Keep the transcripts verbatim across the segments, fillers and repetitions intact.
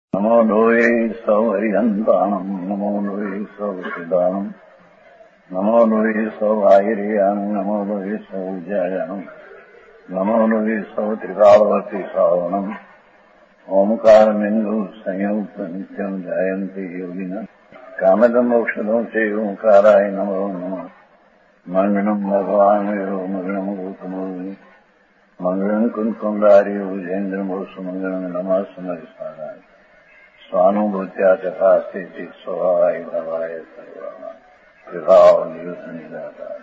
નમો લોહે સૌ હરિહંતાણમ નમો લોહે સૌ સિદ્ધાણમ નમો લોહે સૌ આયર્યાણમ નમો લોહે સૌ જયાણમ નમો લોહે સૌ ત્રિકાળવતી શ્રાવણમ ઓમકાર બિંદુ સંયુક્ત નિત્યમ જાયંતી યોગિના કામદમ ઔષધો છે ઓંકારાય નમો નમઃ મંગળમ ભગવાન મંગળમ ગૌતમો મંગળમ કુંકુંડાર્ય વિજેન્દ્રમોષ મંગળમ નમઃ સમરિસ્વારાય સ્વાનુભૂત્યા ચકાસ્તે સ્વભાવાય ભવાય સર્વા વિભાવ નિદાતા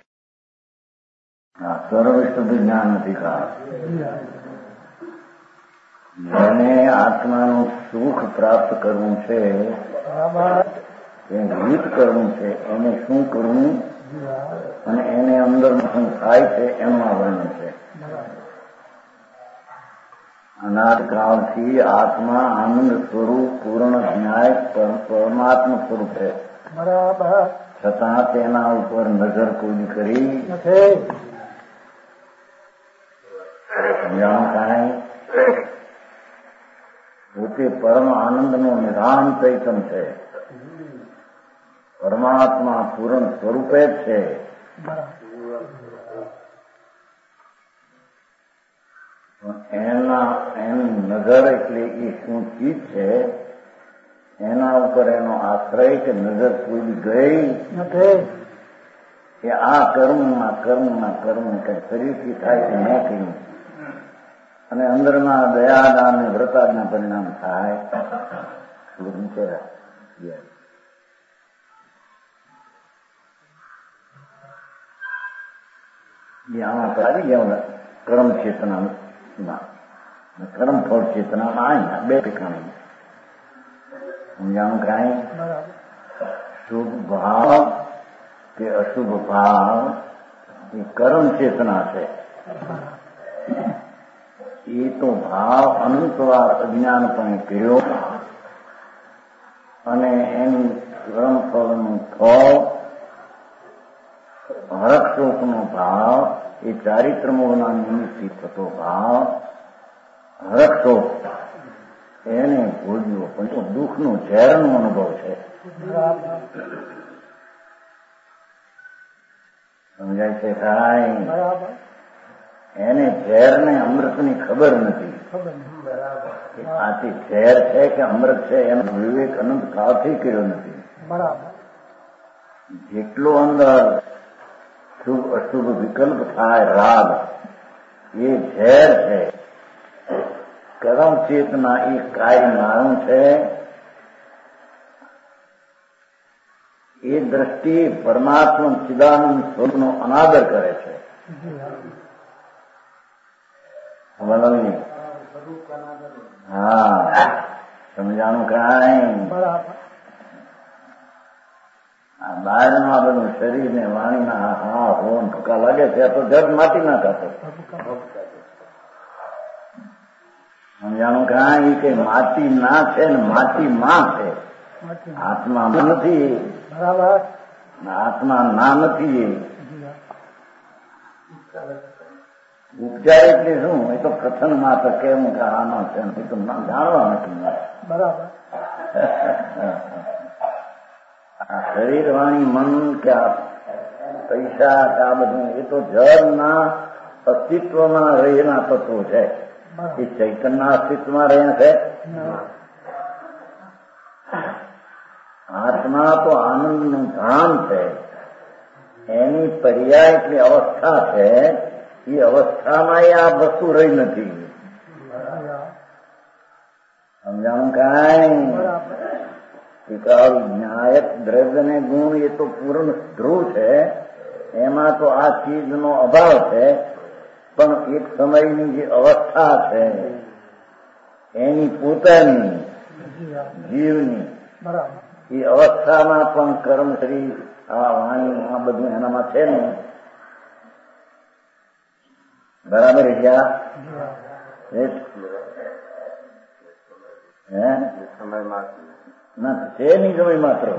સર્વશુદ્ધ જ્ઞાન અધિકાર જેને આત્માનું સુખ પ્રાપ્ત કરવું છે એ ગીત કરવું છે એને શું કરવું અને એને અંદર શું થાય છે એનું આ વર્ણન છે. અનાદકાળથી આત્મા આનંદ સ્વરૂપ પૂર્ણ જ્ઞાય પરમાત્મ સ્વરૂપ છે. બરાબર. છતાં તેના ઉપર નજર કોઈ કરી નથી. સમજાણું કાંઈ પોતે પરમ આનંદનો નિધાન ચૈતન છે. પરમાત્મા પૂર્ણ સ્વરૂપે જ છે. એના એની નજર એટલે એ શું ચીજ છે એના ઉપર એનો આશ્રય કે નજર કોઈ ગઈ નથી. એ આ કર્મમાં કર્મમાં કર્મ કઈ ફરીથી થાય કે ન કર્યું અને અંદરના દયાદાન અને વ્રતાદના પરિણામ થાય છે. આમાં આવી ગયા કર્મ ચેતના કર્મ ફળ ચેતનામાં અહીંયા બે ઠેકાણે સમજાણું કાંઈ શુભ ભાવ કે અશુભ ભાવ એ કર્મ ચેતના છે. એ તો ભાવ અનંતવાર અજ્ઞાનપણે કર્યો અને એનું કર્મ ફળનું ફળ હરક્ષોકનો ભાવ એ ચારિત્ર મોહના નિમિત્તથી થતો ભાવ હરક્ષોક એને ભોજવો પણ દુઃખનો ઝેરનો અનુભવ છે. સમજાય છે કાંઈ? એને ઝેરને અમૃતની ખબર નથી. આથી ઝેર છે કે અમૃત છે એનો વિવેક અનંત કાળથી કર્યો નથી. જેટલો અંદર શુભ અશુભ વિકલ્પ થાય રાગ એ ઝેર છે. કર્મ ચેતના એ કાય મારું છે. એ દ્રષ્ટિ પરમાત્મા ચિદાનંદ સ્વરૂપનો અનાદર કરે છે. હા સમજાણું કાંઈ? આ બહારનું આ બધું શરીર ને વાણીના હા હોન ઠુકા લાગે છે તો જડ માટી ના ખાતો. સમજાણું કાંઈ કે માટી ના છે ને માટી માં છે. આત્મા નથી. બરાબર. આત્મા ના નથી. ઉપચાર એટલે શું? એ તો કથન માત્ર કેવું કે આનો છે એ તો જાણવા નથી. બરાબર. આ શરીર વાણી મન કે પૈસા કે આ બધું એ તો જળના અસ્તિત્વમાં રહેલા તત્વો છે. એ ચૈતનના અસ્તિત્વમાં રહ્યા છે. આત્મા તો આનંદનું ધામ છે. એની પર્યાય એટલી અવસ્થા છે. એ અવસ્થામાં આ વસ્તુ રહી નથી. સમજાણું કાંઈ? ન્યાયક દ્રવ્ય ને ગુણ એ તો પૂર્ણ ધ્રુવ છે. એમાં તો આ ચીજનો અભાવ છે. પણ એક સમયની જે અવસ્થા છે એની પોતાની જીવની એ અવસ્થામાં પણ કર્મ શરીર આ વાણી આ બધું એનામાં છે ને. બરાબર ગયા હે સમયમાં ના છે નહીં. સમય માત્ર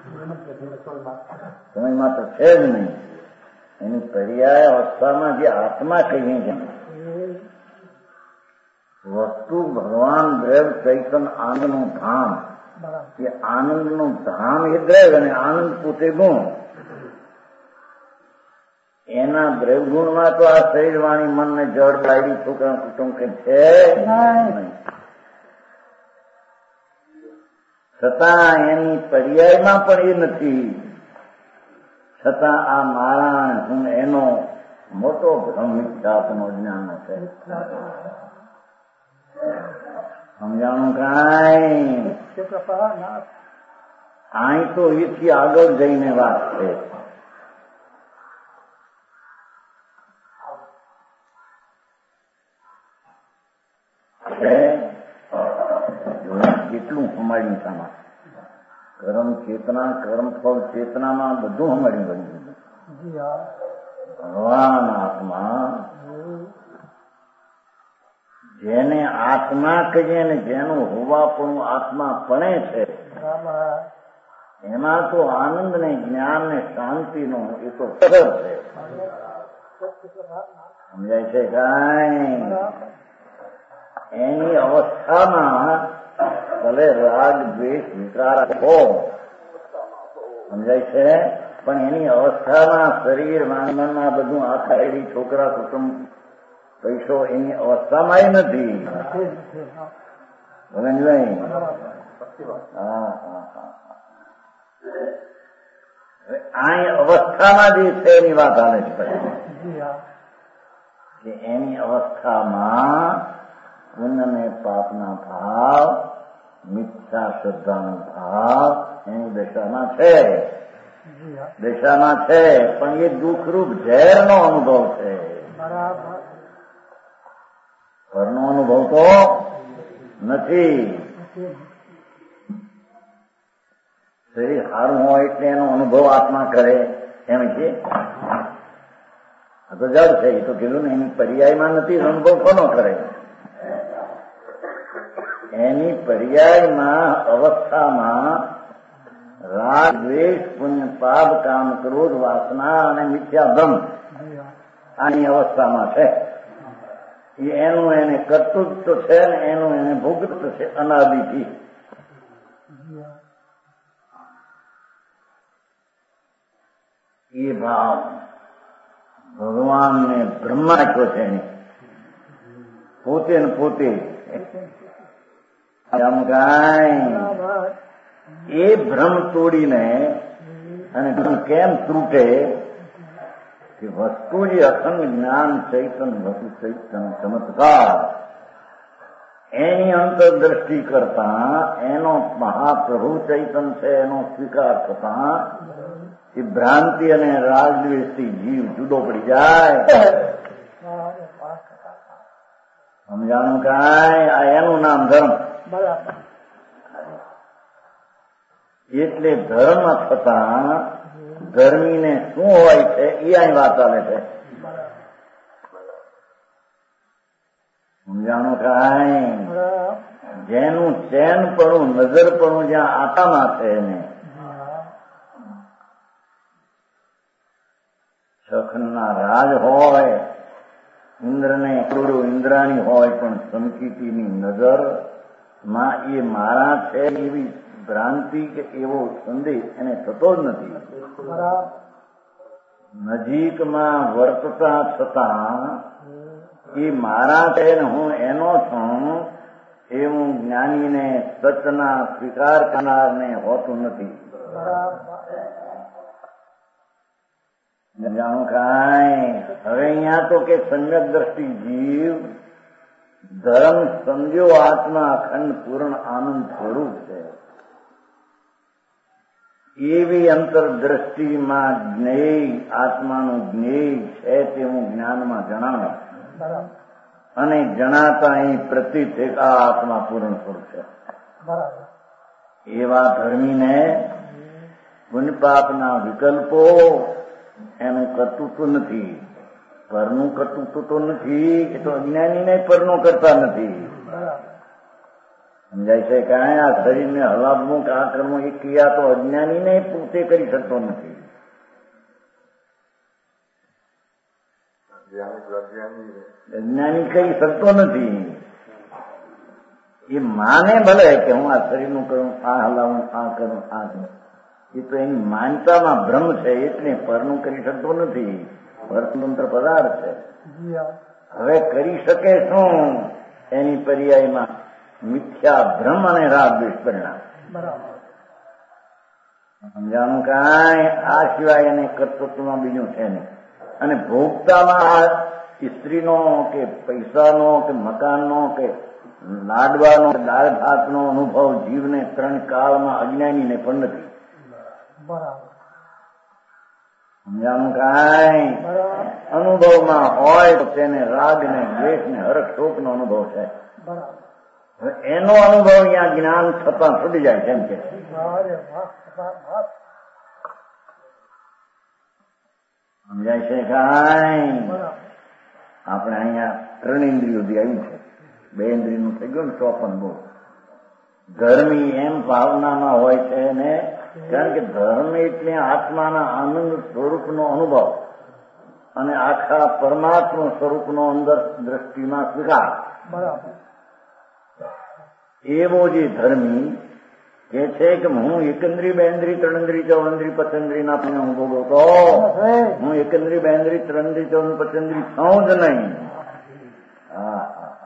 સમય માત્ર છે જ નહીં. એની પર્યાય અવસ્થામાં જે આત્મા કહીએ છે વસ્તુ ભગવાન દ્રવ ચૈતન આનંદનું ધામ. એ આનંદનું ધામ એ દ્રવ અને આનંદ પોતે ગુણ. એના દ્રવ ગુણમાં તો આ શરીર વાણી મન ને જળ લાવી છોકરા કુટુંબ કે છે છતાં એની પર્યાયમાં પણ એ નથી. છતાં આ મારા હું એનો મોટો ભ્રમ મિથ્યાત્વનો જ્ઞાન છે. સમજાણું કાંઈ? અહીં તો એથી આગળ જઈને વાત છે. કેટલું હમાડ્યું સામા કર્મ ચેતના કર્મ ફળ ચેતનામાં બધું હમાડ્યું બન્યું. ભગવાન આત્મા જેને આત્મા કહીએ ને જેનું હોવાપણું આત્મા પણે છે એમાં તો આનંદ ને જ્ઞાન ને શાંતિનો એ તો સર છે. સમજાય છે કાંઈ? એની અવસ્થામાં ભલે રાગ દ્વેષ વિકાર હો, સમજાય છે, પણ એની અવસ્થામાં શરીર માનવમાં બધું આખા એવી છોકરા કુટુંબ પૈસો એની અવસ્થામાં નથી. બોલે નહીં? હા હા હા આ અવસ્થામાં જે છે એની વાત હાલે છે કે એની અવસ્થામાં પુણ્ય ને પાપના ભાવ મિથ્યા શ્રદ્ધાનો ભાવ એની દશામાં છે. દશામાં છે પણ એ દુઃખરૂપ ઝેરનો અનુભવ છે. ઘરનો અનુભવ તો નથી. શરીર સારું હોય એટલે એનો અનુભવ આત્મા કરે એમ છે. આ તો જડ છે. એ તો કીધું ને એની પર્યાયમાં નથી. અનુભવ કોનો કરે? એની પર્યાયમાં અવસ્થામાં રાગ દ્વેષ પુણ્ય પાપ કામ ક્રોધ વાસના અને મિથ્યા ભ્રમ આની અવસ્થામાં છે. એનું એને કર્તૃત્વ છે ને એનું એને ભોગત્વ છે અનાદિથી. એ ભાવ ભગવાનને બ્રહ્મા આપ્યો છે એની પોતે ને પોતે. આમ કાંઈ એ ભ્રમ તોડીને અને કેમ તૂટે કે વસ્તુ જે અખંડ જ્ઞાન ચૈતન વસ્તુ ચૈતન ચમત્કાર એની અંતરદ્રષ્ટિ કરતા એનો મહાપ્રભુ ચૈતન છે એનો સ્વીકાર થતા એ ભ્રાંતિ અને રાગદ્વેષથી જીવ જુદો પડી જાય. સમજાણું કાંઈ? આ એનું નામ ધર્મ. એટલે ધર્મ થતા ધર્મીને શું હોય છે એ અહીં વાત આવે છે. સમજાણું કાંઈ? જેનું ચેન પડું નજર પડું જ્યાં આત્મામાં છે એને સખના રાજ હોય ઇન્દ્રને કરોડો ઇન્દ્રાણી હોય પણ સંકિતીની નજર માં એ મારા છે એવી ભ્રાંતિ કે એવો સંદેશ એને થતો જ નથી. નજીકમાં વર્તતા છતાં એ મારા છે ને હું એનો છું એવું જ્ઞાનીને સચના સ્વીકાર કરનારને હોતું નથી. જાણું કાંઈ? હવે અહીંયા તો કે સમ્યક દ્રષ્ટિ જીવ ધર્મ સમજ્યો આત્મા અખંડ પૂર્ણ આનંદ સ્વરૂપ છે એવી અંતરદ્રષ્ટિમાં જ્ઞેય આત્માનું જ્ઞેય છે તેવું જ્ઞાનમાં જણાવે અને જણાતા અહીં પ્રતીત છે આ આત્મા પૂર્ણ સ્વરૂપ છે. એવા ધર્મીને પુણ્ય પાપના વિકલ્પો એનું કર્તૃત્વ નથી. પરનું કર્તૃત્વ તો નથી. એ તો અજ્ઞાનીને પરનું કરતા નથી. સમજાય છે કાંઈ? આ શરીરને હલાવવું કે આ કરવું એ ક્રિયા તો અજ્ઞાનીને પોતે કરી શકતો નથી. અજ્ઞાની કરી શકતો નથી. એ માને ભલે કે હું આ શરીરનું કરું, આ હલાવું, આ કરું, આ કરું, એ તો એની માનતામાં ભ્રમ છે, એટલે પરનું કરી શકતો નથી. પરતંત્ર પદાર્થ છે. હવે કરી શકે શું? એની પર્યાયમાં મિથ્યા ભ્રમ અને રાગ દ્વેષ પરિણામ. સમજાણું? કાંઈ આ સિવાય એને કર્તૃત્વમાં બીજું છે નહીં. અને ભોગતામાં સ્ત્રીનો કે પૈસાનો કે મકાનનો કે લાડવાનો દાળ ભાતનો અનુભવ જીવને ત્રણ કાળમાં અજ્ઞાનીને પણ નથી. સમજાણું? કાંઈ અનુભવમાં હોય તો તેને રાગ ને દ્વેષ ને હરખ શોક નો અનુભવ છે. એનો અનુભવ અહીંયા જ્ઞાન થતા છૂટી જાય છે. એમ કે સમજાય છે? કાંઈ આપણે અહીંયા ત્રણ ઇન્દ્રિયો બી આવ્યું છે. બે ઇન્દ્રિયનું થઈ ગયું ને ચોપન બહુ ધર્મી એમ ભાવનામાં હોય છે ને, કારણ કે ધર્મ એટલે આત્માના આનંદ સ્વરૂપનો અનુભવ અને આખા પરમાત્મા સ્વરૂપનો અંદર દ્રષ્ટિમાં સ્વીકાર. એવો જે ધર્મી કે છે કે હું એકંદ્રી બેન્દ્રી ત્રણેન્દ્રી ચૌડેન્દ્રી પચેન્દ્રી ના પણ હું ભોગવતો, હું એકંદ્રી બેન્દ્રી ત્રણેન્દ્રી ચૌદ પચેન્દ્રી થઉં જ નહીં. હા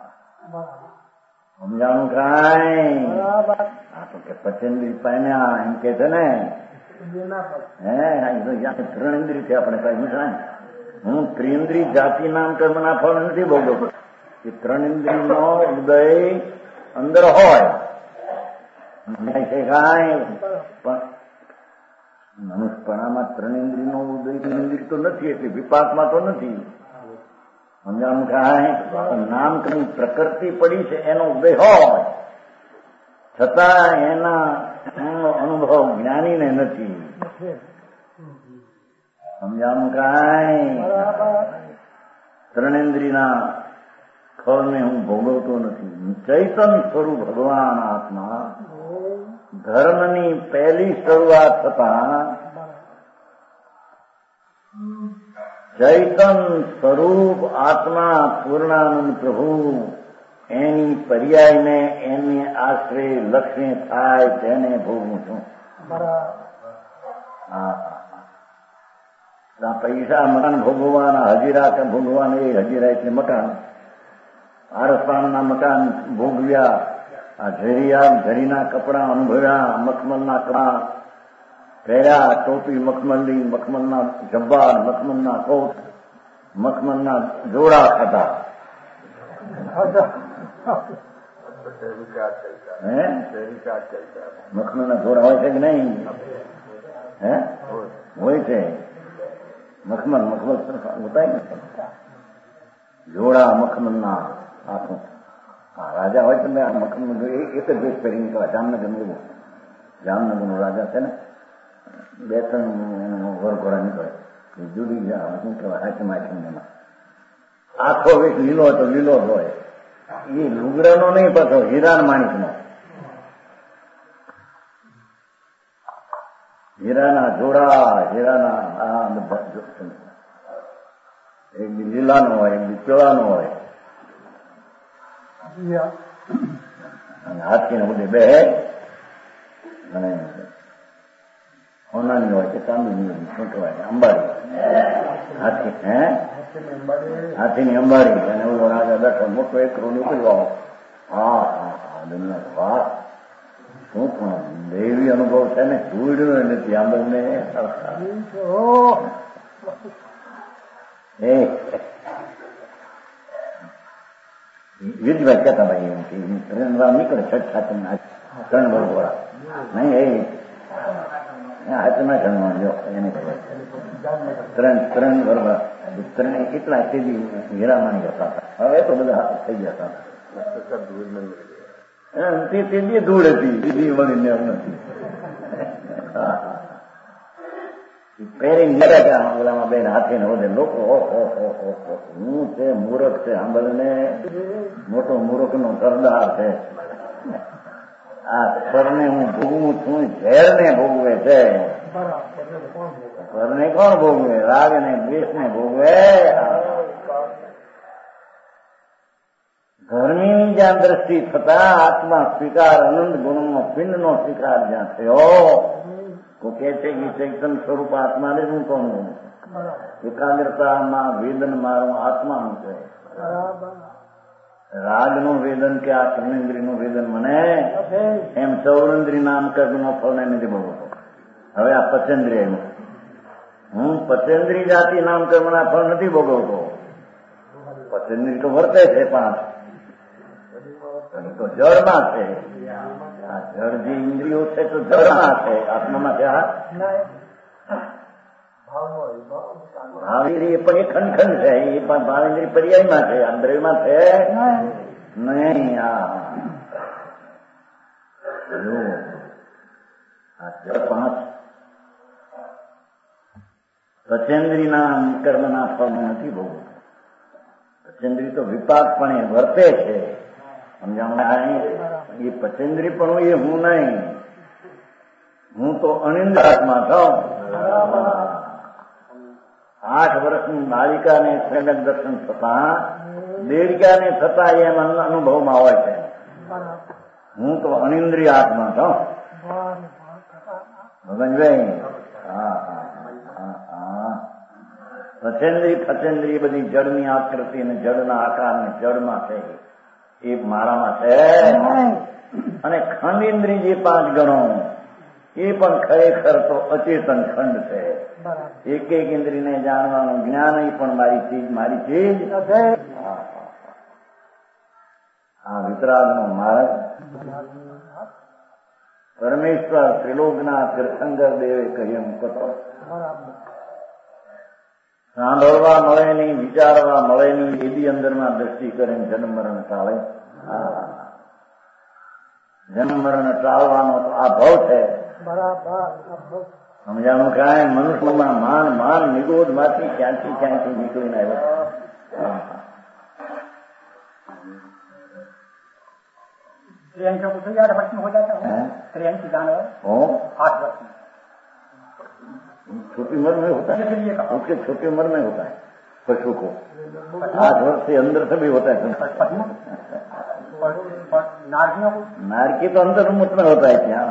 સમજાણું? કાંઈ આ તો કે પચેન્દ્રી પામ્યા એમ કે છે ને, હે ત્રણેન્દ્રી છે આપણે કહ્યું છે. હું ત્રિન્દ્રી જાતિ નામ કર્મના ફળ નથી ભોગવતો. એ ત્રણેન્દ્રી નો ઉદય અંદર હોય છે. કાંઈ પણ મનુષ્યપણામાં ત્રણેન્દ્રી નો ઉદય ત્રણેન્દ્રી તો નથી, એટલે વિપાકમાં તો નથી. સમજાણું? કાંઈ નામ કઈ પ્રકૃતિ પડી છે એનો ઉદય હોય છતાં એના અનુભવ જ્ઞાનીને નથી. સમજાણું? કાંઈ ત્રણેન્દ્રીના ફળને હું ભોગવતો નથી. ચૈતન સ્વરૂપ ભગવાન આત્મા ધર્મની પહેલી શરૂઆત થતા ચૈતન સ્વરૂપ આત્મા પૂર્ણાનંદ પ્રભુ એની પર્યાયને એને આશ્રય લક્ષ્ય થાય તેને ભોગવું છું. હા પૈસા મકાન ભોગવવાના, હજીરા કે ભોગવાના, એ હજીરા એટલે મકાન. આરસપાનના મકાન ભોગવ્યા, આ ઝરિયા ઝરીના કપડા અનુભવ્યા, મખમલના કપડા પહેર્યા, ટોપી મખમલની, મખમલના જબ્બા, મખમલના કોટ, મખમલના જોડા ખાધા. હે મખમલના જોડા હોય છે કે નહીં? હે હોય છે. મખમલ મખમલ હોતા ને જોડા મખમલના આખું. હા રાજા હોય તો મેં મખમલ એક જ વેશ પહેરીને કહેવાય. જામનગર એવું જામનગર નો રાજા છે ને, બે ત્રણ વરઘોડા નીકળે જુદી શું કહેવાય હાચમ હાચમ એમાં આખો વેશ લીલો હતો, લીલો જ હોય. એ લુગડાનો નહીં પાછો હીરાન માણિકનો, હીરાના જોડા, હીરાના આ એક બી લીલાનો હોય, એક બી પીળાનો હોય. અને હાથીને બધે બે અને સોનાની હોય કે ચાંદીની હોય, શું કહેવાય અંબાડી હાથી. હે હાથીની અંબાડી. અને ઓલો રાજા બેઠો મોટો એકરો નીકળ્યો. હા હા હા દુનિયા વાહ શું પણ દેવી અનુભવ છે ને, જોડ્યું નથી આ બંને. વિજભાઈ કહેતા ભાઈ એમ કે ત્રણ વાર નીકળે છઠ સાતમ ત્રણ વરઘોડા નહીં, એ હાથમાં ગણવા જો એને ત્રણ ત્રણ વરઘોડા ત્રણ કેટલા તેજી હીરામાણી હતા. હવે તો બધા થઈ ગયા હતા. તે તેજી ધૂળ હતી, બીજી મળીને એમ નથી. પહેરી ઓલામાં બેન હાથી ને વધે લોકો હું છે મૂર્ખ છે, આંબલને મોટો મૂર્ખ નો સરદાર છે. આ સ્વરને હું ભોગવું છું, ઝેર ને ભોગવે છે. સ્વરને કોણ ભોગવે? રાગ ને દ્વેષ ને ભોગવે. ધર્મીની જ્યાં દ્રષ્ટિ થતા આત્મા સ્વીકાર અનંત ગુણનો પિંડનો સ્વીકાર જ્યાં થયો તો કે છે કે ચૈતન્ય સ્વરૂપ આત્માને જ હું કોણ છું. એકાગ્રતામાં વેદન મારું આત્માનું છે. રાગનું વેદન કે આ કર્મેન્દ્રિયનું વેદન મને એમ ચૌરેન્દ્રિય નામ કર્મનો ફળને નથી ભોગવતો. હવે આ પચેન્દ્રિય હું પચેન્દ્રિય જાતિ નામ કર્મના ફળ નથી ભોગવતો. પચેન્દ્રિય તો વર્તે છે પાંચ તો જળમાં છે. આ જળ જે ઇન્દ્રિયો છે તો જળમાં છે, આત્મામાં છે. ભાવેન્દ્રિય પણ એ ખંડ ખંડ છે, એ પણ ભાવેન્દ્રિય પર્યાયમાં છે, આંદ્રયમાં છે નહીં. આ પાંચ પચેન્દ્રીના કર્મના ફળ નથી ભોગવતો. પચેન્દ્રી તો વિપાકપણે વર્તે છે. સમજાણું? એ પચેન્દ્રી પણ એ હું નહીં, હું તો અનિંદ્ર આત્મા છું. આઠ વર્ષની બાલિકાને શ્રેણક દર્શન થતા દેડિકાને થતા એમ અનુભવમાં હોય છે. હું તો અનિંદ્રિય આત્મા છું. ભગનભાઈ હા પચેન્દ્રી પચેન્દ્રી બધી જળની આકૃતિ અને જળના આકાર ને જળમાં છે એ મારામાં છે. અને ખંડેન્દ્રિય જે પાંચ ગણો એ પણ ખરેખર તો અચેતન ખંડ છે. એક એક ઇન્દ્રિયને જાણવાનું જ્ઞાન એ પણ મારી ચીજ મારી ચીજ. આ વિતરાગનો માર્ગ પરમેશ્વર ત્રિલોકના તીર્થંકર દેવે કહ્યું કતો સાંભળવા મળે નહીં, વિચારવા મળે નહીં, એવી અંદરમાં દ્રષ્ટિ કરીને જન્મ મરણ ટાળે. જન્મ મરણ ટાળવાનો તો આ ભાવ છે. સમજાણું? કાંઈ મનુષ્યમાં માન માન નિગોદ માંથી ક્યાંથી ક્યાંથી નીકળીને આવ્યો. छोटी उम्र में होता है, उसके छोटी उम्र में होता है पशु को. आठ वर्ष से अंदर से भी होता है. नारकी तो अंदर मुठ में होता है. क्या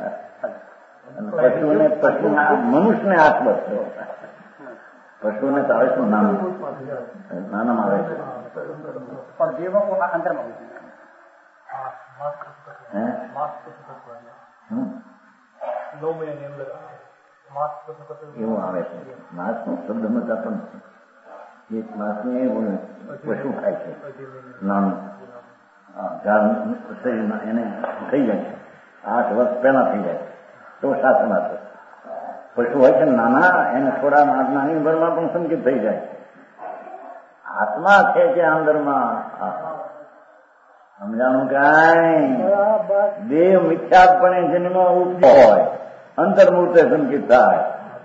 पशु ने पशु मनुष्य ने आठ वर्ष से होता है. पशु ने चालीस नाम नाना मारे और देवों को अंदर में नौ महीने अंदर એવું આવે છે. માંસનો શબ્દ મજાતો નથી. એક માંસને એવું પશુ ખાય છે નાનું શરીરમાં એને થઈ જાય છે. આઠ વર્ષ પહેલા થઈ જાય તો શાસન આપે. પશુ હોય છે નાના એને થોડા નાની ઉંમરમાં પણ સંકેત થઈ જાય. આત્મા છે કે અંદરમાં સમજાણું? કાંઈ દેહ મિથ્યાપણે જન્મ ઉપજો હોય અંતર્મૂર્તે સંકેત થાય.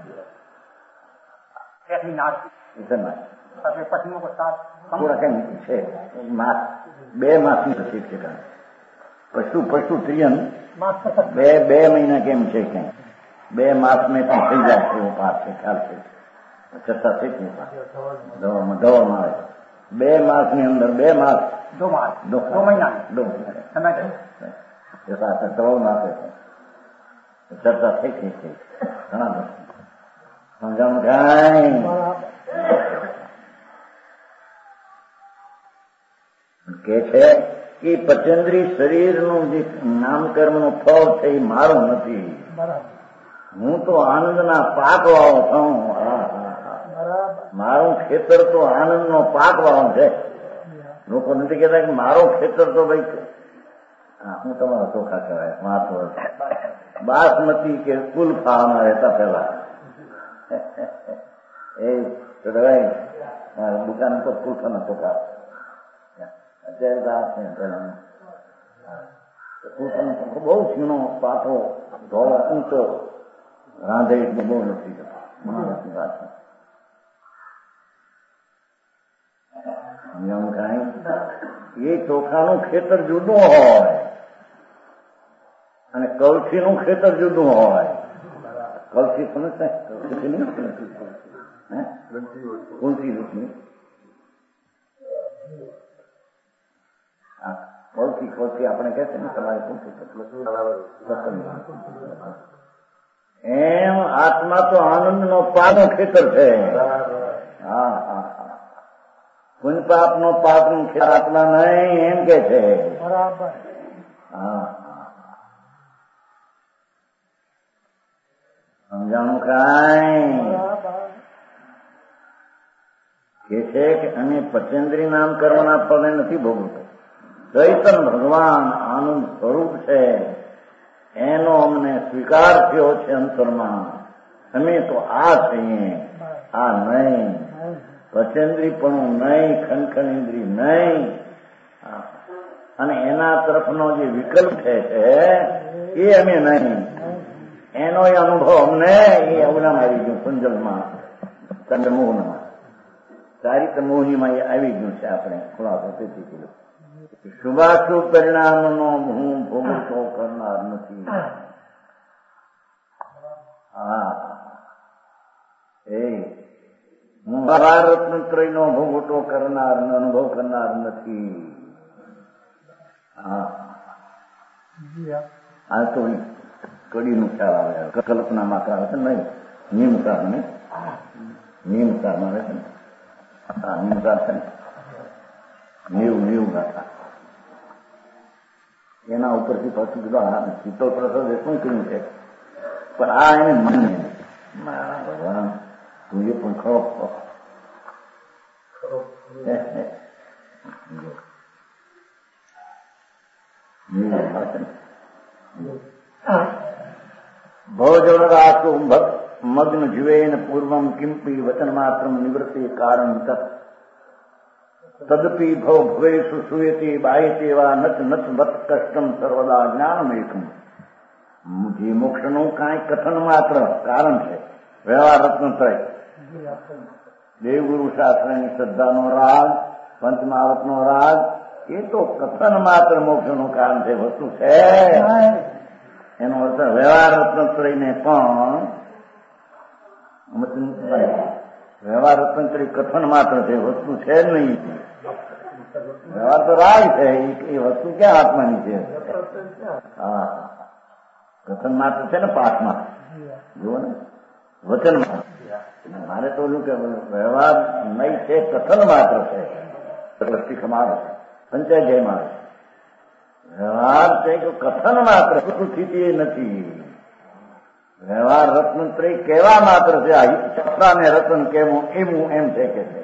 થોડા કઈ છે માસ બે માસની તકલીફ છે. પશુ પશુ ત્રિયન બે બે મહિના કેમ છે કઈ બે માસ મેં પણ થઈ જાય છે એવો પાક છે. ખ્યાલ છે? ચર્ચા થઈ છે દવામાં દવામાં આવે બે માસ ની અંદર બે માસ દો માસ દો મહિના દો દવામાં આપે છે. ચર્ચા થઈ થઈ થઈ ઘણા બધા સમજાણું? કાંઈ કે છે કે પચેન્દ્રી શરીરનું જે નામકર્મનું ફળ છે એ મારું નથી. હું તો આનંદના પાક વાળો છું. મારું ખેતર તો આનંદનો પાક વાળો છે. લોકો નથી કહેતા કે મારો ખેતર તો ભાઈ હું તમારો ચોખા કહેવાય માથો બાસમતી કે કુલફામાં રહેતા પેલા એ દુકાન પર કુલફાના ચોખા અત્યારે કુલફાનો ચોખ્ખો બહુ ઝીણો પાથો ધોળો ઊંચો રાંધે એટલે બહુ નથી જતો. વાત સમજાવું? કાંઈ એ ચોખાનું ખેતર જુદું હોય અને કલસીનું ખેતર જુદું હોય. કલસી સમજતા કુંસી રૂપની ઓળખી ઓળખી આપણે કહે છે ને તમારે શું કેટલું એમ આત્મા તો આનંદ નો પાકનો ખેતર છે. હા હા હા પુણ્ય પાપ નો પાક નું ખેતર આત્મા નહીં એમ કે છે. બરાબર. હા સમજાણું કાંઈ કે છે કે અમે પચેન્દ્રી નામ કરવાના પદે નથી ભોગવતો. ચૈતન ભગવાન આનંદ સ્વરૂપ છે એનો અમને સ્વીકાર થયો છે અંતરમાં. અમે તો આ છીએ, આ નહીં. પચેન્દ્રી પણ નહીં, ખનખન ઇન્દ્રી નહીં. અને એના તરફનો જે વિકલ્પ છે એ અમે નહીં. એનો એ અનુભવ અમને એ અવનામ આવી ગયું. સંજલમાં ચંદ્રમોહનમાં ચારિત્ર મોહનીમાં એ આવી ગયું છે. આપણે ખુલાસો તેથી કીધું શુભાશુભ પરિણામનો હું ભોગવતો કરનાર નથી. હા એ હું રત્નત્રયનો ભોગવટો કરનાર અનુભવ કરનાર નથી. હા આ તો કડીનું ખ્યાલ આવે. કલ્પનામાં આવે છે નહીં, નિયમકાર ને નિયમકારમાં આવે છે ને. હા નિયમકાર છે ને નેવું નેવું ગાથા એના ઉપરથી પાછું કીધું શીતળ પ્રસાદ એ શું કહ્યું છે. પણ આ એને માન્ય મારા ભગવાન તું એ પણ ખરો ભવજળરાશો મગ્ન જીવેન પૂર્વમ કિંપી વચન માત્ર નિવૃત્તિ કારણ તદપી ભવ ભવેશુ સુયતે બાયતે વા નચ નચ વત કષ્ટમ સર્વદા જ્ઞાનમેકમ. જે મોક્ષનું કાંઈ કથન માત્ર કારણ છે. વ્યવહાર રત્નત્રય, દેવગુરુ શાસ્ત્રની શ્રદ્ધાનો રાગ, પંચમહાવતનો રાગ એ તો કથન માત્ર મોક્ષનું કારણ છે. વસ્તુ છે એનો અર્થ વ્યવહાર રત્નત્રયને પણ વ્યવહાર રત્નત્રય કથન માત્ર છે, વસ્તુ છે જ નહીં. વ્યવહાર તો રાગ છે, એ વસ્તુ ક્યાં આત્માની છે? હા કથન માત્ર છે ને પાઠમાં જુઓ ને વચન માત્ર. મારે તો ઓલું કે વ્યવહાર નહીં છે, કથન માત્ર છે. દ્રષ્ટિ ખમારો પંચાયત જય મારે વ્યવહાર છે કે કથન માત્ર સ્થિતિ એ નથી. વ્યવહાર રત્નત્રય કેવા માત્ર છે. આ ચક્રાને રતન કેવું એવું એમ છે કે છે.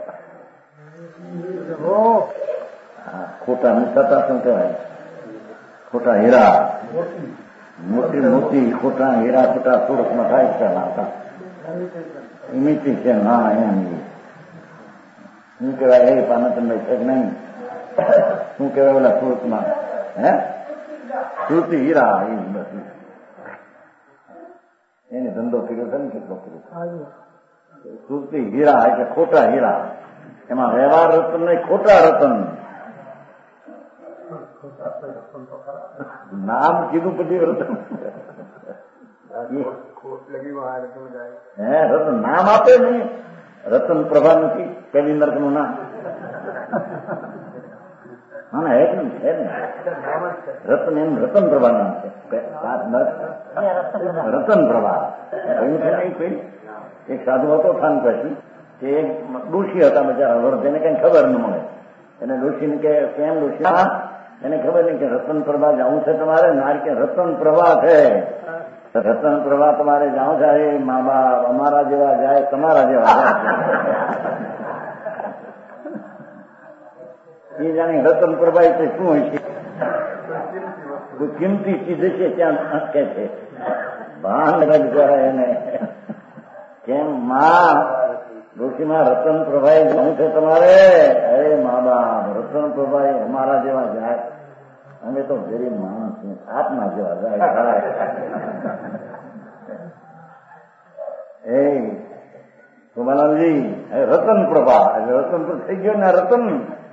ખોટા થતા શું કહેવાય? ખોટા હીરા, મોટી મોટી ખોટા હીરા ખોટા સુરતમાં થાય છે. નાતા મીઠી છે ના એમ શું કહેવાય? એ પાનાચંદ છે નહીં શું કહેવાય ઓલા સુરતમાં હે સુરતી હીરા એ બધી એને ધંધો કર્યો છે ને કેટલો કર્યો. સુરતી હીરા એટલે ખોટા હીરા. એમાં વ્યવહાર રતન નહીં, ખોટા રતન. નામ કીધું પછી રતન હે રતન નામ આપે નહીં. રતન પ્રભા નથી પેલી નર્ક નું નામ. ના ના એક નહીં છે ને રતન એમ રતન પ્રભા નામ છે. રતન પ્રભા એવું છે નહીં. કોઈ એક સાધુ હતો થાન પછી તે એક ડોશી હતા બચારા વર્ધ, એને કઈ ખબર ન મળે. એને ડોશીને કે કેમ ડોશી? એને ખબર નહીં કે રતન પ્રભા જવું છે તમારે. નારી કે રતન પ્રભા છે, રતન પ્રભા તમારે જાઓ છે. મા બાપ અમારા જેવા જાય, તમારા જેવા જાય. એ જાણે રતન પ્રભા એટલે શું હોય છે? કોઈ કિંમતી ચીજ છે ત્યાં અટકે છે. ભાન રજ કરે એને કેમ માં ડોશીમાં રતન પ્રભાઈ જવું છે તમારે? અરે મા બાપ રતન પ્રભાઈ અમારા જેવા જાય. અમે તો ગરીબ માણસ છીએ, આત્મા જેવા જાય. એ સોમાનંદજી રતન પ્રભા એટલે રતન પર થઈ ગયો ને. રતન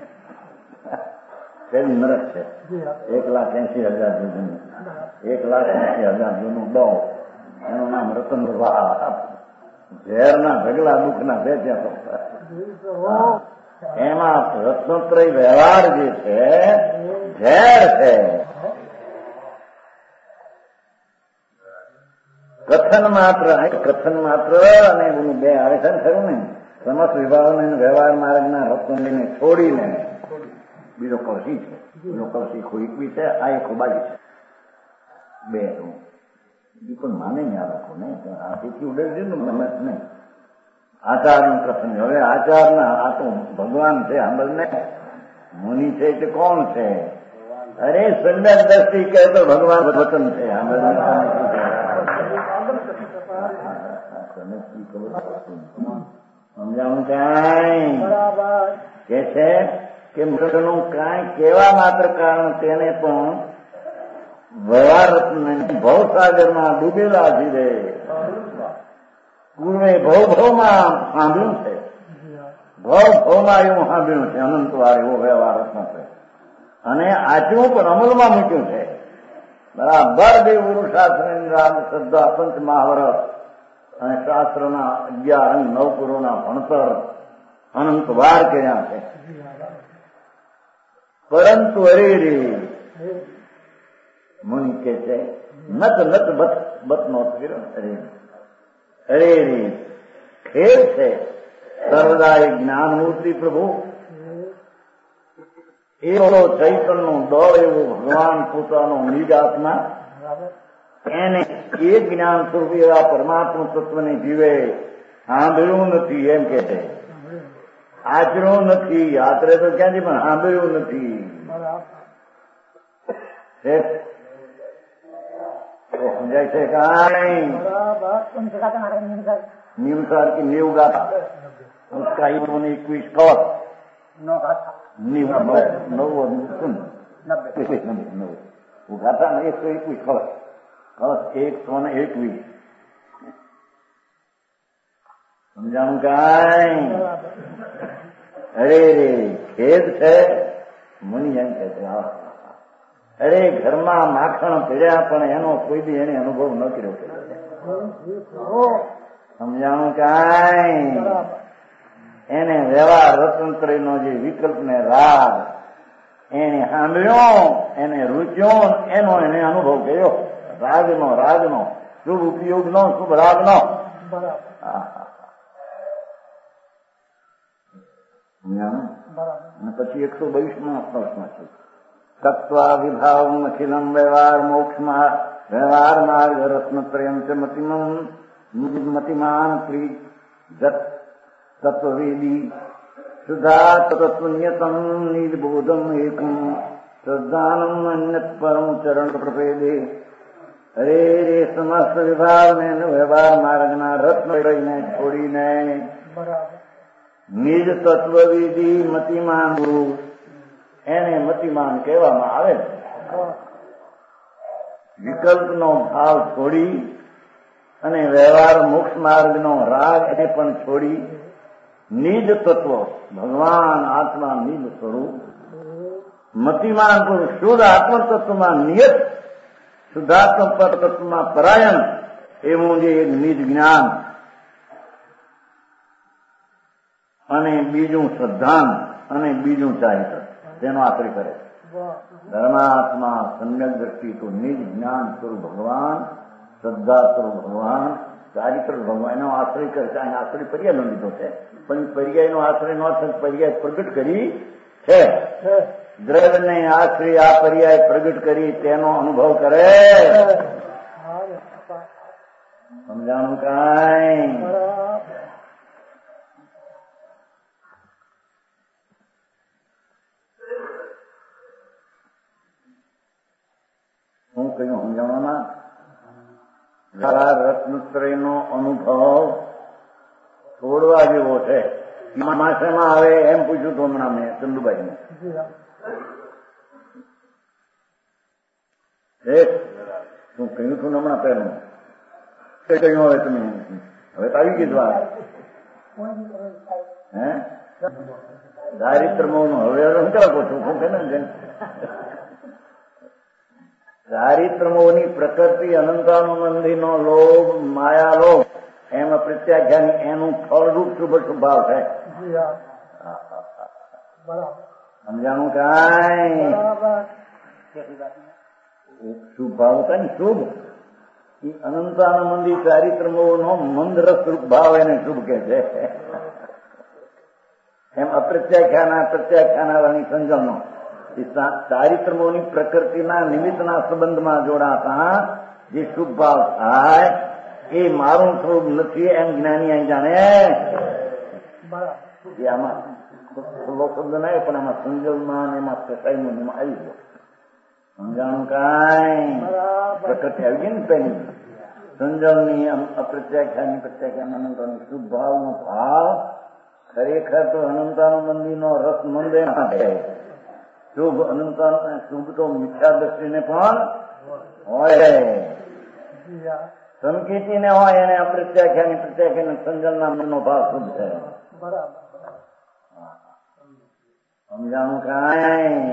તેની નરક છે. એક લાખ એસી હજાર જૂનું એક લાખ એસી હજાર જૂનું દો એનું નામ રતન પ્રભા. ઝેરના ઢગલા દુઃખના બે ત્યાં એમાં રત્નત્રય વ્યવહાર જે છે ઝેર છે. કથન માત્ર કથન માત્ર અને એનું બે આવે છે ને ખરું ને સમસ્ત વિભાગોને વ્યવહાર માર્ગના રત્નને છોડીને બીજો કળશી છે. બીજો કળશી ખોઈકવી છે, આ એક ખોબાજી છે. બે પણ માને ને આ લોકો ને આ તેથી ઉડે છે ને મહેનત નહીં. આચારનું કથન. હવે આચારના આ તો ભગવાન છે. સાંભળને મુનિ છે કે કોણ છે? અરે સંડ્યાસ દ્રષ્ટિ કહે તો ભગવાન વચન છે. સમજાવું કાંઈ કે છે કે મૃતનું કાંઈ કેવા માત્ર કારણ તેને પણ વ્યવહાર ભવસાગરમાં ડૂબેલા જીવે પૂર્વે ભવ ભવમાં સાંભળ્યું છે. ભવ ભવમાં એવું સાંભળ્યું છે અનંતવાર એવો વ્યવહાર છે. અને આચું પણ અમલમાં મૂક્યું છે. બરાબર બે પુરુષાર્થ રાગ શ્રદ્ધા પંચ મહાવરત અને શાસ્ત્રના અગિયાર અને નવ પુરોના ભણતર અનંતવાર કર્યા છે. પરંતુ અરે રે મુનિ કે છે નત નત બત બત નો કર્યો અરે અરે રે ખેલ છે સર્વદા એક જ્ઞાનમૂર્તિ પ્રભુ એવો ચૈતનનું દળ એવું ભગવાન પોતાનો નિજ આત્મા એને એ જ્ઞાન સ્વરૂપ એવા પરમાત્મા તત્વને જીવે સાંભળ્યું નથી એમ કે છે. આચર્યું નથી. આચરે તો ક્યાંથી પણ સાંભળ્યું નથી. સમજાય છે કાંઈ? નિમસાર की नीव गाथा उसका इन्होंने इक्कीस कवर नीव नौ सुन नब्बे नब्बे वो गाथा ना एक सौ इक्कीस कवर कवर एक सौ ने एकवीस. સમજાણું કાંઈ? અરે રે ખેદ છે. મુનિ એમ કે છે અરે ઘરમાં માખણ પીડ્યા પણ એનો કોઈ બી એને અનુભવ ન કર્યો. સમજાણું કાંઈ? એને વ્યવહાર રત્નત્રયનો જે વિકલ્પ ને રાગ એને સાંભળ્યો, એને રૂચ્યો, એનો એને અનુભવ કર્યો. રાગનો રાગનો શુભ ઉપયોગનો શુભ રાગનો. અને પછી એકસો બાવીસમાં પ્રશ્ન છે તત્વા વિભાવ અખિલમ વ્યવહાર મોક્ષમાં વ્યવહાર માર્ગ રત્નત્રયમ ચ મતિમમ મતિમાન પ્રી તત્વવેદી શુદ્ધા તત્વનિયતમ નિર્બોધમ એકમ શ્રદ્ધાનમ અન્યત પરમ ચરણ પ્રભેદે. અરે રે સમસ્ત વિભાવને વ્યવહાર માર્ગના રત્નત્રયને છોડીને નિજ તત્વવિધિ મતિમાન પુરુષ એને મતિમાન કહેવામાં આવે છે. વિકલ્પનો ભાવ છોડી અને વ્યવહાર મોક્ષ માર્ગનો રાગ એને પણ છોડી નિજ તત્વ ભગવાન આત્મા નિજ સ્વરૂપ મતિમાન પુરુષ શુદ્ધ આત્મ તત્વમાં નિયત શુદ્ધાત્મ તત્વમાં પરાયણ એવું જે નિજ જ્ઞાન અને બીજું શ્રદ્ધાન અને બીજું ચારિત્ર તેનો આશ્રય કરે. ધર્માત્મા સમ્યક દ્રષ્ટિ તો નિજ જ્ઞાન સ્વરૂપ ભગવાન, શ્રદ્ધા સ્વરૂપ ભગવાન, ચારિત્ર ભગવાન એનો આશ્રય કરે છે. અહીં આશ્રય પર્યાયનો લીધો છે પણ પર્યાયનો આશ્રય નો પર્યાય પ્રગટ કરી છે. દ્રવ્યને આશ્રય આ પર્યાય પ્રગટ કરી તેનો અનુભવ કરે. સમજાણું કાંઈ? હું કયું સમજાવવામાં રત્નત્રયનો અનુભવ છોડવા જેવો છે. માસેમાં આવે એમ પૂછ્યું હતું હમણાં મેં ચંદુભાઈને. શું કહ્યું હતું હમણાં પહેલું કહ્યું હવે તમે હવે તો આવી ગઈ વાત હે દારિદ્ર મોહ નું હવે હું કરવા કહું છું શું કે ને દારિદ્ર મોહની પ્રકૃતિ અનંતાનુબંધીનો લોભ માયા લોભ એમાં પ્રત્યાખ્યાન એનું ફળરૂપ શુભ સ્વભાવ છે. સમજાણું કાંઈ? શુભ ભાવ હતા ને શુભ એ અનંતાનંદી ચારિત્રમો નો મંદરસ રૂપ ભાવ એને શુભ કે છે. એમ અપ્રત્યાખ્યાના પ્રત્યાખ્યાના વાણી સંજમનો ચારિત્રમોની પ્રકૃતિના નિમિત્તના સંબંધમાં જોડાતા જે શુભ ભાવ થાય એ મારું સ્વરૂપ નથી એમ જ્ઞાની અહીં જાણે. આમાં ખુલ્લો શબ્દ નહીં પણ આમાં સંજલમાં એમાં પ્રકારનું એમાં આવી ગયો. સમજાણું કાંઈ? પ્રકૃતિ આવી ગઈ ને પેલી સંજલની અપ્રત્યાખ્યાની પ્રત્યાખ્યાન અનંતની શુભ ભાવનો ભાવ ખરેખર તો અનંતાનંદીનો રસ મંદે છે. શુભ અનંતા શુભ તો મિથ્યા દ્રષ્ટિને પણ હોય, સંકેતીને હોય એને અપ્રત્યાખ્યાની પ્રત્યાખ્યાની સંજલના મનનો ભાવ શુભ છે. સમજાણું કાંઈ?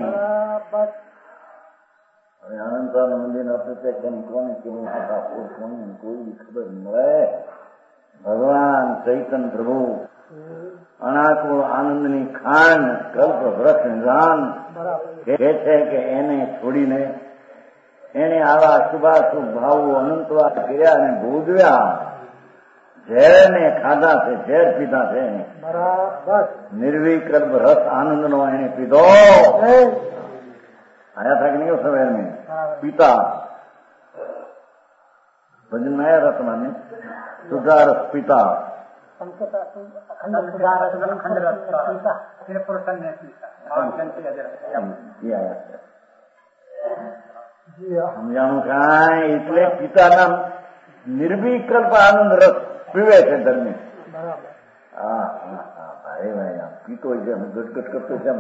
હવે અનંતાનંદી અપ્રત્યાખ્યાની કોને કેવું આખા કોને કોઈ ખબર મળે? ભગવાન ચૈતન્ય પ્રભુ અનાકુળ આનંદની ખાન કલ્પ વૃક્ષ નિધાન કે છે કે એને છોડીને એને આવા શુભાશુભ ભાવો અનંતવાદ કર્યા અને ભોગવ્યા. ઝેર ને ખાધા છે, ઝેર પીધા છે, નિર્વિકલ્પ રસ આનંદ નો એને પીધો. આયા था कि नहीं सवेर में पीता भजन में आया था तुम्हारे सुधा रस पीता સમજાણું કાંઈ? એટલે પિતાના નિર્વિકલ્પ આનંદ રસ પીવે છે ધર્મે. હા હા ભાઈ ભાઈ આમ પીતો છે ગટગટ કરતો છે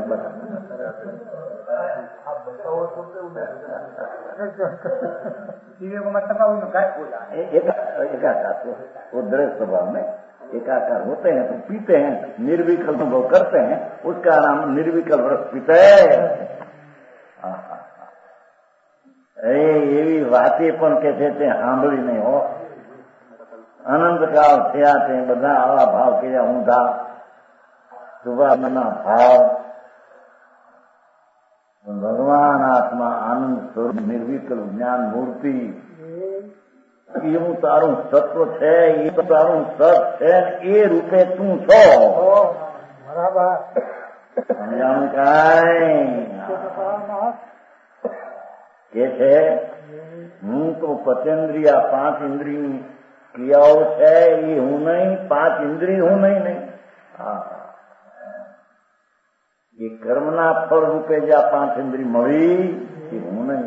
एकाकार वो दृढ़ स्वभाव में एकाकार होते हैं तो पीते हैं, निर्विकल्प अनुभव करते हैं, उसका नाम निर्विकल्प रस पीते हैं. એવી વાતે પણ કે છે તે સાંભળી નહીં હો. અનંતકાળ થયા તે બધા આવા ભાવ કર્યા ઊંધા શુભાના ભાવ. ભગવાન આત્મા આનંદ સ્વરૂપ નિર્વિકલ્પ જ્ઞાન મૂર્તિ એવું તારું સત્વ છે, એ તારું સત છે, એ રૂપે તું છો. બરાબર સમજાણું કાંઈ? કે છે હું તો પચેન્દ્રિયા પાંચ ઇન્દ્રિયની ક્રિયાઓ છે એ હું નહીં, પાંચ ઇન્દ્રિય હું નહીં નહીં હા એ કર્મના ફળ રૂપે જે આ પાંચ ઇન્દ્રિય મળી એ હું નહીં.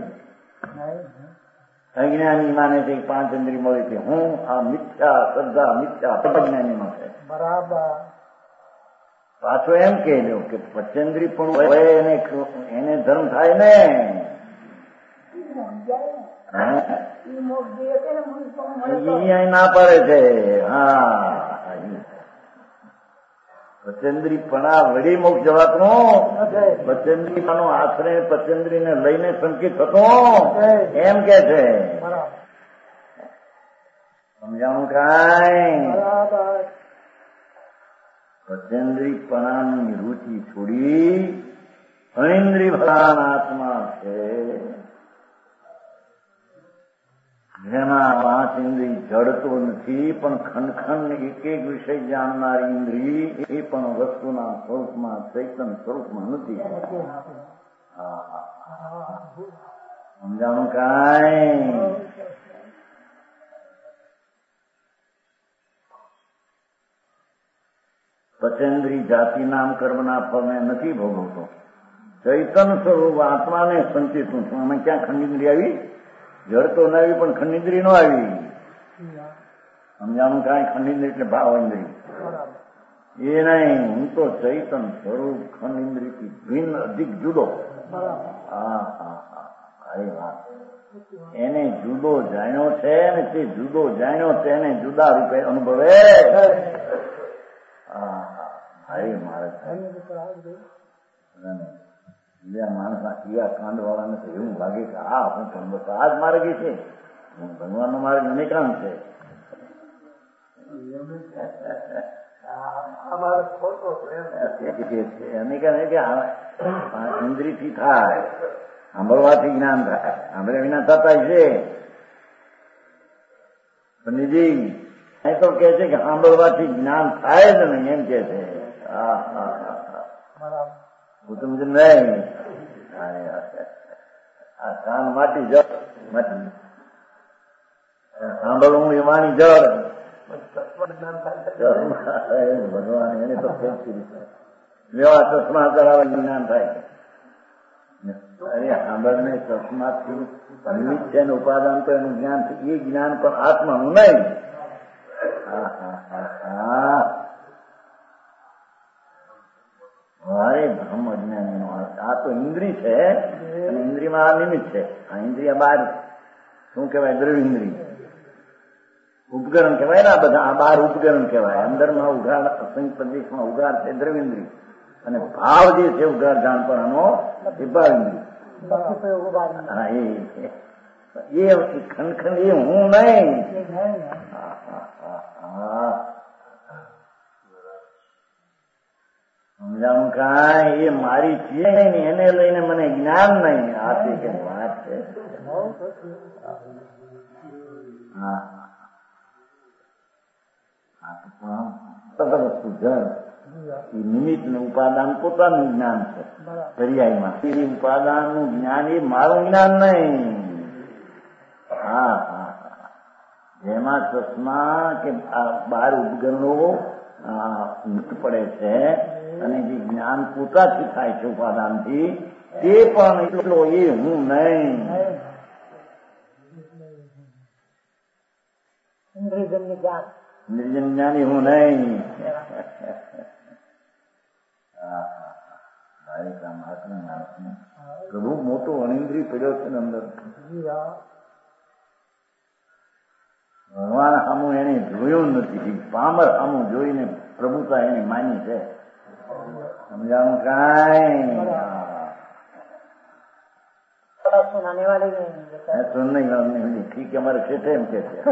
અજ્ઞાની માને છે પાંચ ઇન્દ્રિય મળી છે હું. આ મિથ્યા શ્રદ્ધા મિથ્યા અજ્ઞાનીમાં છે. બરાબર. પાછો એમ કહી દઉં કે પચેન્દ્રિય પણ હોય એને એને ધર્મ થાય ને. ના પડે છે. હા પચેન્દ્રી પણા વડી મોક્ષ જવાતનું પચેન્દ્રી નો આશ્રય પચેન્દ્રી ને લઈને સંકિત થતો એમ કે છે. સમજાણું કાંઈ? પચેન્દ્રી પણાની રુચિ છોડી ઐન્દ્રી ભગવાન આત્મા છે જેમાં પાંચ ઇન્દ્રિય જડતો નથી પણ ખંડખંડ એક એક વિષય જાણનારી ઇન્દ્રિય એ પણ વસ્તુના સ્વરૂપમાં ચૈતન્ય સ્વરૂપમાં નથી. સમજાણું કાંઈ? પચેન્દ્રી જાતિ નામ કર્મના ફળને નથી ભોગવતો. ચૈતન્ય સ્વરૂપ આત્માને સંચિતું છું. અમે ક્યાં ખંડિન્દ્રિય આવી? જડ તો ન આવી પણ ખંડિન્દ્રિય નો આવી. સમજાણું કાંઈ? ખંડિન્દ્રિય એટલે ભાવ ઇન્દ્રિય એ નહીં. હું તો ચૈતન્ય સ્વરૂપ ખંડિન્દ્રિયથી ભિન્ન અધિક જુદો. હા હા હા એ વાત એને જુદો જાણ્યો છે ને તે જુદો જાણ્યો તેને જુદા રૂપે અનુભવે. હા હા ભાઈ મારે માણસ કયા કાંડ વાળાને તો એવું લાગે કે આ હું પણ બસ આ જ માર્ગ છે, ભગવાનનો માર્ગ નિકાંત છે. એને કહે કે ઇન્દ્રિયથી થાય, સાંભળવાથી જ્ઞાન થાય, સાંભળ્યા વિના થતા છે. પંડિતજી એ તો કે છે કે સાંભળવાથી જ્ઞાન થાય જ નહીં, એમ કે છે. હા હા હા હું તો નહીં આ કાન માટી જળ, સાંભળવું એ વાણી જળ. ભગવાન એને તો લેવા ચશ્મા કરાવે જ્ઞાન થાય. અરે સાંભળને ચશ્માથી નિમિત્ત છે ને ઉપાદાન તો એનું જ્ઞાન છે, એ જ્ઞાન પણ આત્માનું નહીં. હા હા હા હા મારે બ્રહ્મ અજ્ઞાની નો આ તો ઇન્દ્રિય છે અને ઇન્દ્રિયમાં આ નિમિત્ત છે. આ ઇન્દ્રિય બાર શું કહેવાય? દ્રવ્યેન્દ્રિય ઉપકરણ કહેવાય ને. આ બધા આ બાર ઉપકરણ કહેવાય. અંદરમાં ઉઘાડ અસંખ્ય પ્રદેશમાં ઉઘાડ છે દ્રવ્યેન્દ્રિય, અને ભાવ જે છે ઉઘાડ જાણપણાનો એ ભાવેન્દ્રિય. હા એ ખંડખંડ એ હું નહીં. સમજાણું કાંઈ એ મારી છે નહીં, એને લઈને મને જ્ઞાન નહીં. આ કે વાત છે. હા વસ્તુ જળ એ નિમિત્ત ને ઉપાદાન પોતાનું જ્ઞાન છે. દરિયાઈમાં એ ઉપાદાન નું જ્ઞાન એ મારું જ્ઞાન નહીં. હા હા જેમાં ચશ્મા કે બાર ઉપકરણો પડે છે અને જે જ્ઞાન પોતાથી થાય છે ઉપાદાનથી, તે પણ એટલો એ હું નહીં. નિર્જન જ્ઞાની હું નહીં. પ્રભુ મોટો અનિન્દ્રિય પડ્યો છે ને અંદર. ભગવાન સામું એને જોયું નથી, પામર સામું જોઈને પ્રભુતા એની માની છે. સમજાણું કાંઈ? સુનને વાली ठीक है हमारे क्षेत्र એમ કે છે.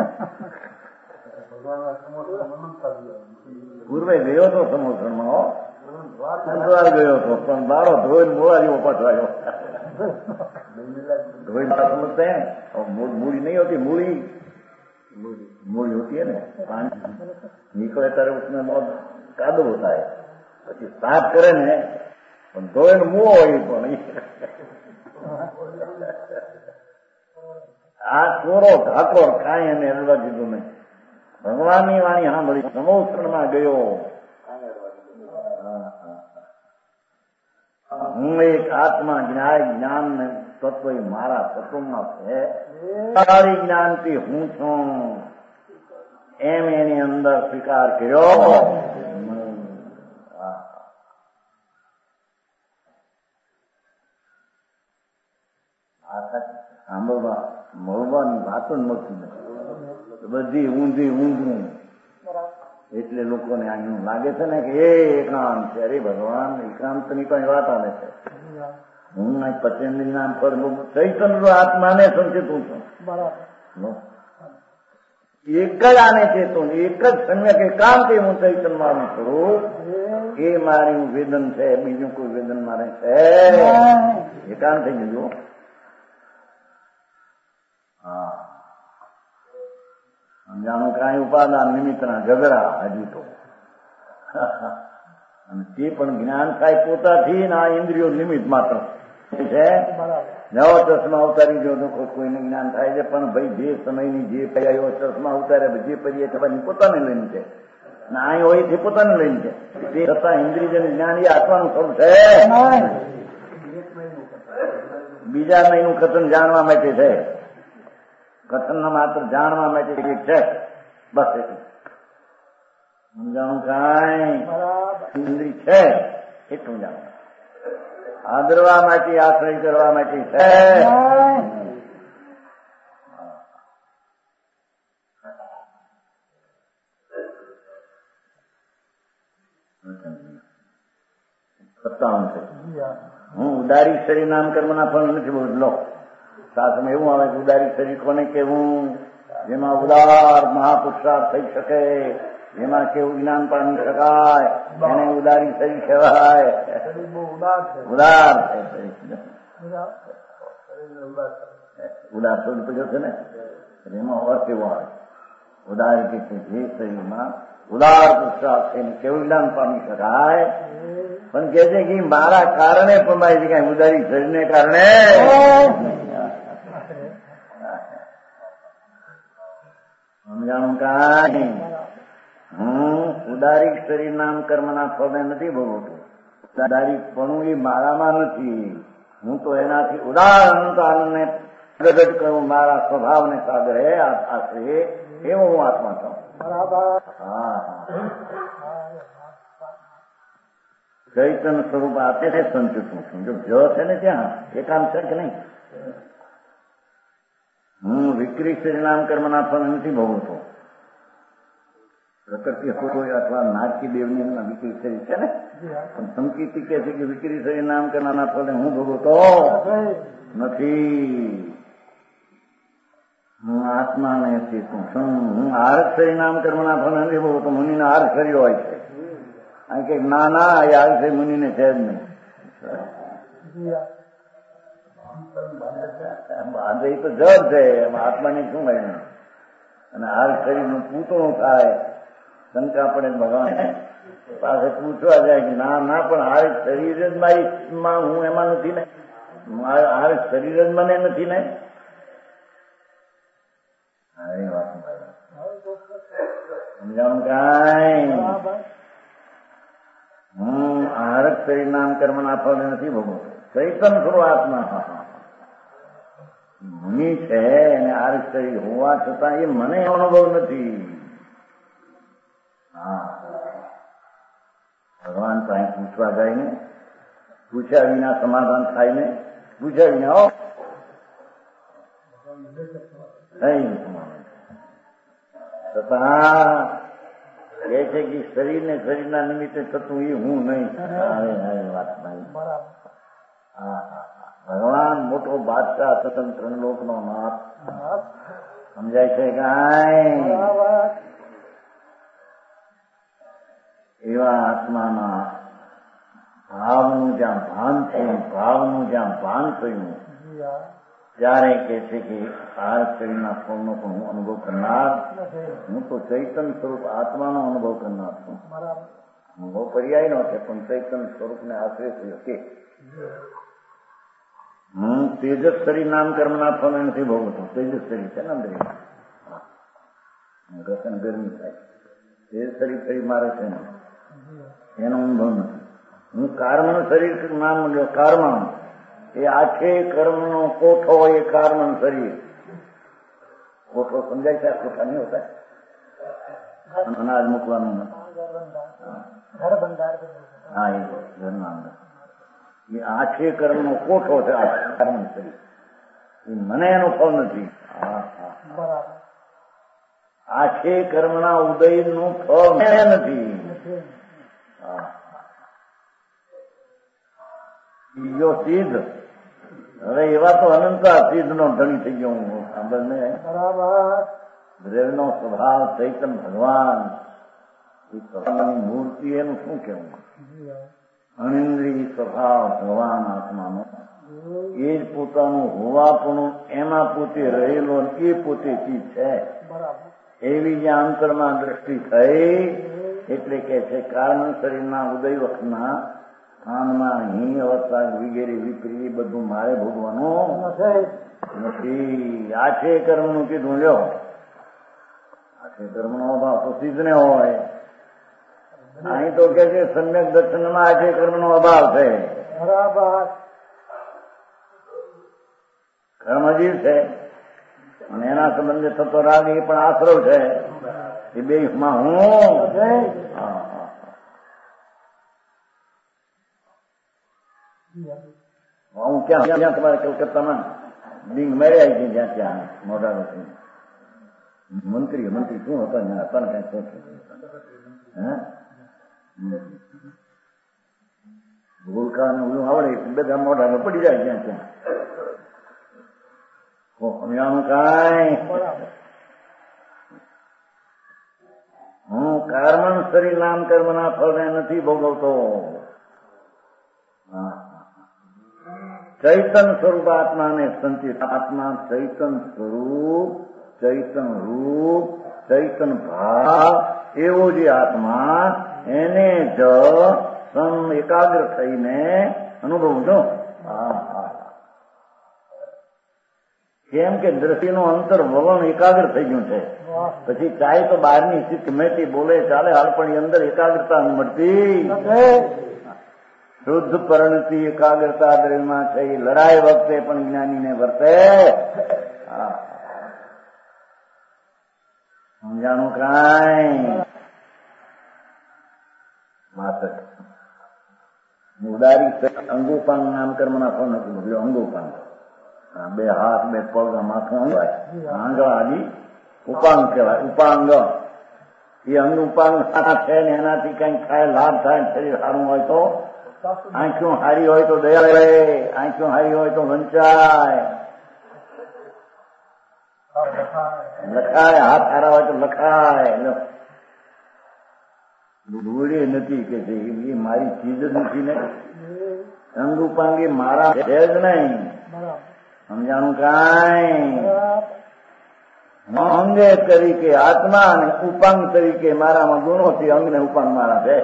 પૂર્વે ગયો તો સમોસણમાં હો, અંતવાર ગયો હતો, પણ બાળો ધોઈને મોડા જેવો પટવાયો. ધોઈ સમજતા મૂડી નહીં હોતી, મૂડી મૂડી હોતી है ને, पानी निकले ત્યારે उसमें बहुत कादो होता है, પછી સાફ કરે ને પણ ધોઈને મુઓ હોય. પણ આ કોરો ઢાકોર કાંઈ એને હલવા દીધું નહીં. ભગવાનની વાણી સાંભળી, સમોસણમાં ગયો. હું એક આત્મા જ્ઞાન જ્ઞાન ને તત્વ મારા તત્વમાં છે. સારી જ્ઞાનથી હું છું એમ એની અંદર સ્વીકાર કર્યો. સાંભળવા મળવાની વાતો મળતી નથી, બધી ઊંધી ઊંધું. એટલે લોકોને અહીં લાગે છે ને કે એ એકાંત છે. અરે ભગવાન એકાંત ની કઈ વાત આવે છે. હું પચેન્દ્ર નામ પર ચૈતન્ય આત્માને સંચેતું છું. એક જ આને ચેતું, એક જ સમ્યક એકાંત હું ચૈતન્યમાં કરું. એ મારી વેદન છે, બીજું કોઈ વેદન મારે છે. એકાંત થઈ ગયું. હા સમજાણું કાંઈ? ઉપાદાન નિમિત્તના ઝઘડા હજી તો. અને તે પણ જ્ઞાન થાય પોતાથી ને આ ઇન્દ્રિયો નિમિત્ત માત્ર છે. નવો ચશ્મા ઉતારી જો તો કોઈને જ્ઞાન થાય છે, પણ ભાઈ જે સમયની જે પર્યાયો ચશ્મા ઉતારે જે પર્યાય થવાની પોતાને લઈને છે, અને અહીં હોય તે પોતાને લઈને છે. તે છતાં ઇન્દ્રિયજન જ્ઞાન એ આત્માનું સ્વરૂપ છે. બીજા મહિનું કથન જાણવા માટે છે, કથન માત્ર જાણવા માટે એક છે, બસ એટલું. સમજાણું કાંઈ? ઇન્દ્રિય છે એટલું જાણવું. આદરવા માટે, આશ્રય કરવા માટે છે. સત્તાવન છે. હું ઉદારી શરીર નામ કર્મના ફળ નથી બોલો. શાસ્ત્રમાં એવું આવે કે ઉદારી શરીર કોને કહેવું? જેમાં ઉદાર મહાપુરુષાર્થ થઈ શકે, એમાં કેવું જ્ઞાન પામી શકાય, એને ઉદારી શરીર કહેવાય. ઉદાર ઉદાર શબ્દ પડ્યો છે ને, એમાં અર્થ એવો આવે. ઉદાર કે જે શરીરમાં ઉદાર પુરુષાર્થ છે કેવું જ્ઞાન પામી શકાય, પણ કે છે કે મારા કારણે પમાય છે, કઈ ઉદારી શરીરને કારણે સમજાણું કાંઈ. હું ઉદારી શરીર નામ કર્મના ફળને નથી ભોગવતું. ઉદારી પણ એ મારામાં નથી. હું તો એનાથી ઉદાર અનંત આનંદને પ્રગટ કરું મારા સ્વભાવને સાગરે આશરે, એવો હું આત્મા છું. હા, ચૈતન્ય સ્વરૂપ આપે છે સંચિત છું. જો જ છે ને ત્યાં એકાંત છે કે નહીં. હું વિક્રી શરીર નામ કર્મના ફળ નથી ભોગવતો. પ્રકૃતિ હોય અથવા નારકી દેવની એમના વિક્રી શરીર છે ને, પણ સંકીર્તિ કે છે કે વિક્રી શરીર નામ કરવાના ફળને હું ભોગવતો નથી. હું આત્માને ચેતું છું. હું આરક શરીર નામ કર્મના ફળ નથી ભોગવતો. મુનિના આરક શરીર હોય છે. કારણ કે ના ના એ આરક શરીર મુનિને છે જ નહીં. બાંધે તો જર છે, એમાં આત્માની શું હોય. અને આરક શરીરનું પૂતળું થાય, શંકા પડે ભગવાન પાસે પૂછવા જાય કે ના ના પણ આરક શરીર જ મારી હું એમાં નથી ને, આરક શરીર જ મને નથી ને. એ વાત સમજાવું કાંઈ. હું આરક શરીર નામ કર્મના ફળ નથી ભોગવતો. ચૈતન ખરો આત્મા મુનિ છે અને આરક શરીર હોવા છતાં એ મને અનુભવ નથી. હા, ભગવાન પાસે પૂછવા જાય ને, પૂછ્યા વિના સમાધાન થાય ને, પૂછ્યા વિના હો છતાં એ છે કે શરીર ને શરીરના નિમિત્તે થતું એ હું નહીં. વાત હા, ભગવાન મોટો બાદશાહ સ્વતંત્ર લોક નો નાથ. સમજાય છે કાંઈ. એવા આત્માના ભાવનું જ્યાં ભાન થયું, ભાવનું જ્યાં ભાન થયું, ત્યારે કે છે કે આ શરીરના ફળનો પણ હું અનુભવ કરનાર. હું તો ચૈતન્ય સ્વરૂપ આત્માનો અનુભવ કરનાર છું. અનુભવ પર્યાય નો છે, પણ ચૈતન્ય સ્વરૂપને આશ્રય થયો કે હું તેજસ શરીર નામ કર્મના ફળ નથી ભોગવતો. તેજસ શરીર છે ને અંદર ઘસન ગરમી થાય, તેજ શરીર શરીર મારે છે ને, એનો અનુભવ નથી. હું કર્મનું શરીર નામ લ્યો, કર્મ એ આખે કર્મનો કોઠો, એ કર્મનું શરીર કોઠો સમજાય છે. કોઠા નહીં હોતા અનાજ મૂકવાનું, હા એ ઘરના અંદર એ આખે કર્મનો કોઠો છે. આ કર્મ શરીર એ મને એનો ફળ નથી. આખે કર્મના ઉદયનું ફળ નથી. બીજો સિદ્ધ, હવે એવા તો અનંત સિદ્ધ નો ધણી થઈ ગયો હું. સાંભળને દ્રવ્ય નો સ્વભાવ ચૈતન ભગવાન એ સ્વભાવની મૂર્તિ, એનું શું કેવું. અનિન્દ્રિય સ્વભાવ ભગવાન આત્માનો એ જ પોતાનું હોવાપણું એમાં પોતે રહેલો એ પોતે ચીજ છે. એવી જે અંતરમાં દ્રષ્ટિ થઈ એટલે કે છે કારણ શરીરના ઉદય વખતના સ્થાનમાં હિ અવસ્થા વગેરે વિપરી બધું મારે ભોગવાનું નથી. આખે કર્મનું કીધું લ્યો, આખે કર્મનો અભાવ તો સિદ્ધને હોય. અહીં તો કે છે સમ્યક દર્શનમાં આખે કર્મનો અભાવ છે. બરાબર, કર્મજીવ છે અને એના સંબંધે થતો રાગ એ પણ આશ્રવ છે. એ બે માં હું હું ક્યાં ક્યાં તમારે કલકત્તામાં લિંગ મેળ્યા છે, જ્યાં ત્યાં મોઢા નથી મંત્રી મંત્રી શું હતો ત્યાં હતા ને કઈ શું ભૂલકા ને ઓલું આવડે બધા મોઢામાં પડી જાય ત્યાં ત્યાં કઈ હું કારણ શરીર નામ કર્મના ફળને નથી ભોગવતો. ચૈતન સ્વરૂપ આત્માને સંચિત આત્મા ચૈતન સ્વરૂપ, ચૈતન રૂપ, ચૈતન ભાવ એવો જે આત્મા એને જ એકાગ્ર થઈને અનુભવજો. કેમ કે દ્રષ્ટિનું અંતર વલણ એકાગ્ર થઈ ગયું છે. પછી ચાહે તો બહારની સ્થિતિ મેથી બોલે ચાલે, હાલ પણ અંદર એકાગ્રતા મળતી શુદ્ધ પરિણતિ એકાગ્રતા દ્રવ્યમાં છે. લડાઈ વખતે પણ જ્ઞાનીને વર્તે. સમજાણું કાંઈ? માત્ર ઉદારી અંગુપાંગ નામ કર્મના ફળ નથી બોલ્યો. અંગુપાંગ બે હાથ, બે પગ, માથું અંગાય, આંગળ આદિ ઉપાંગ કહેવાય. ઉપાંગ એ અંગ ઉપાંગ છે ને એનાથી કઈ થાય લાભ થાય. શરીર સારું હોય તો આંખો હારી હોય તો દયા રહે, આંખો હારી હોય તો વંચાય, લખાય, હાથ હારા હોય તો લખાય. ભૂલી નથી કે એ મારી ચીજ જ નથી ને. અંગ ઉપાંગ એ મારા છે જ નહીં. સમજાણું કાંઈ? અંગે તરીકે આત્મા અને ઉપાંગ તરીકે મારામાં ગુણો છે. અંગ ને ઉપાંગ મારા છે.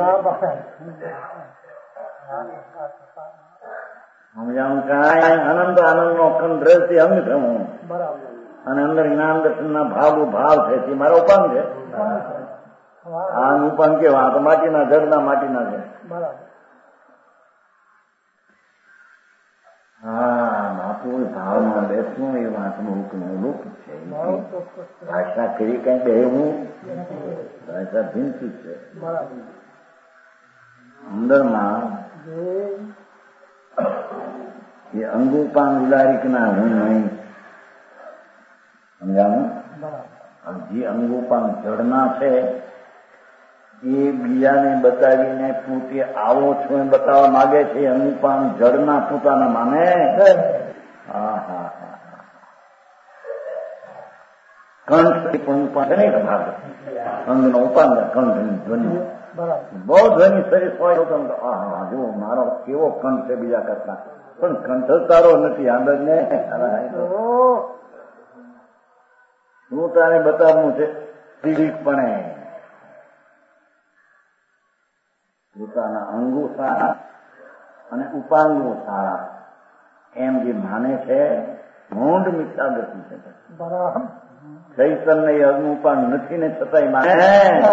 સમજાણું કાંઈ? અનંત આનંદ નો અખંડ રસ અંગ છે હું, અને અંદર જ્ઞાન દર્શન ના ભાવ ભાવ છે તે મારા ઉપાંગ છે. આ ઉપાંગ કેવા? તો માટીના જળના માટીના છે. હા, બાપુ ભાવમાં બેસવું એ વાતનું હુકમ છે. ભાષા કરી કઈ બેહવું, ભાષા ભીંચી છે. અંદરમાં એ અંગુપાંગ ઉદારીક ના હું નહીં. સમજાવું? જે અંગુપાંગ જડના છે એ બીજાને બતાવીને પોતે આવો છો એ બતાવવા માંગે છે. અંગુપાંગ જડના પોતાના માને. હા હા હા કંઠ પણ ઉપાંગ અનેક ભાગ અંગનો ઉપાંગ કંઠ ધ્વનિ બહુ ધ્વનિ શરીર હોય તો હા જો મારો કેવો કંઠ છે બીજા કરતા, પણ કંઠ તારો નથી. આંદર ને શું તારે બતાવવું છે? પણ પોતાના અંગો સારા અને ઉપાંગો સારા એમ જે માને છે મૂંઢ મિથ્યા ગતિ છે. ચૈતન્ય એ અગ્નિ ઉપાંગ નથી ને છતાંય માને.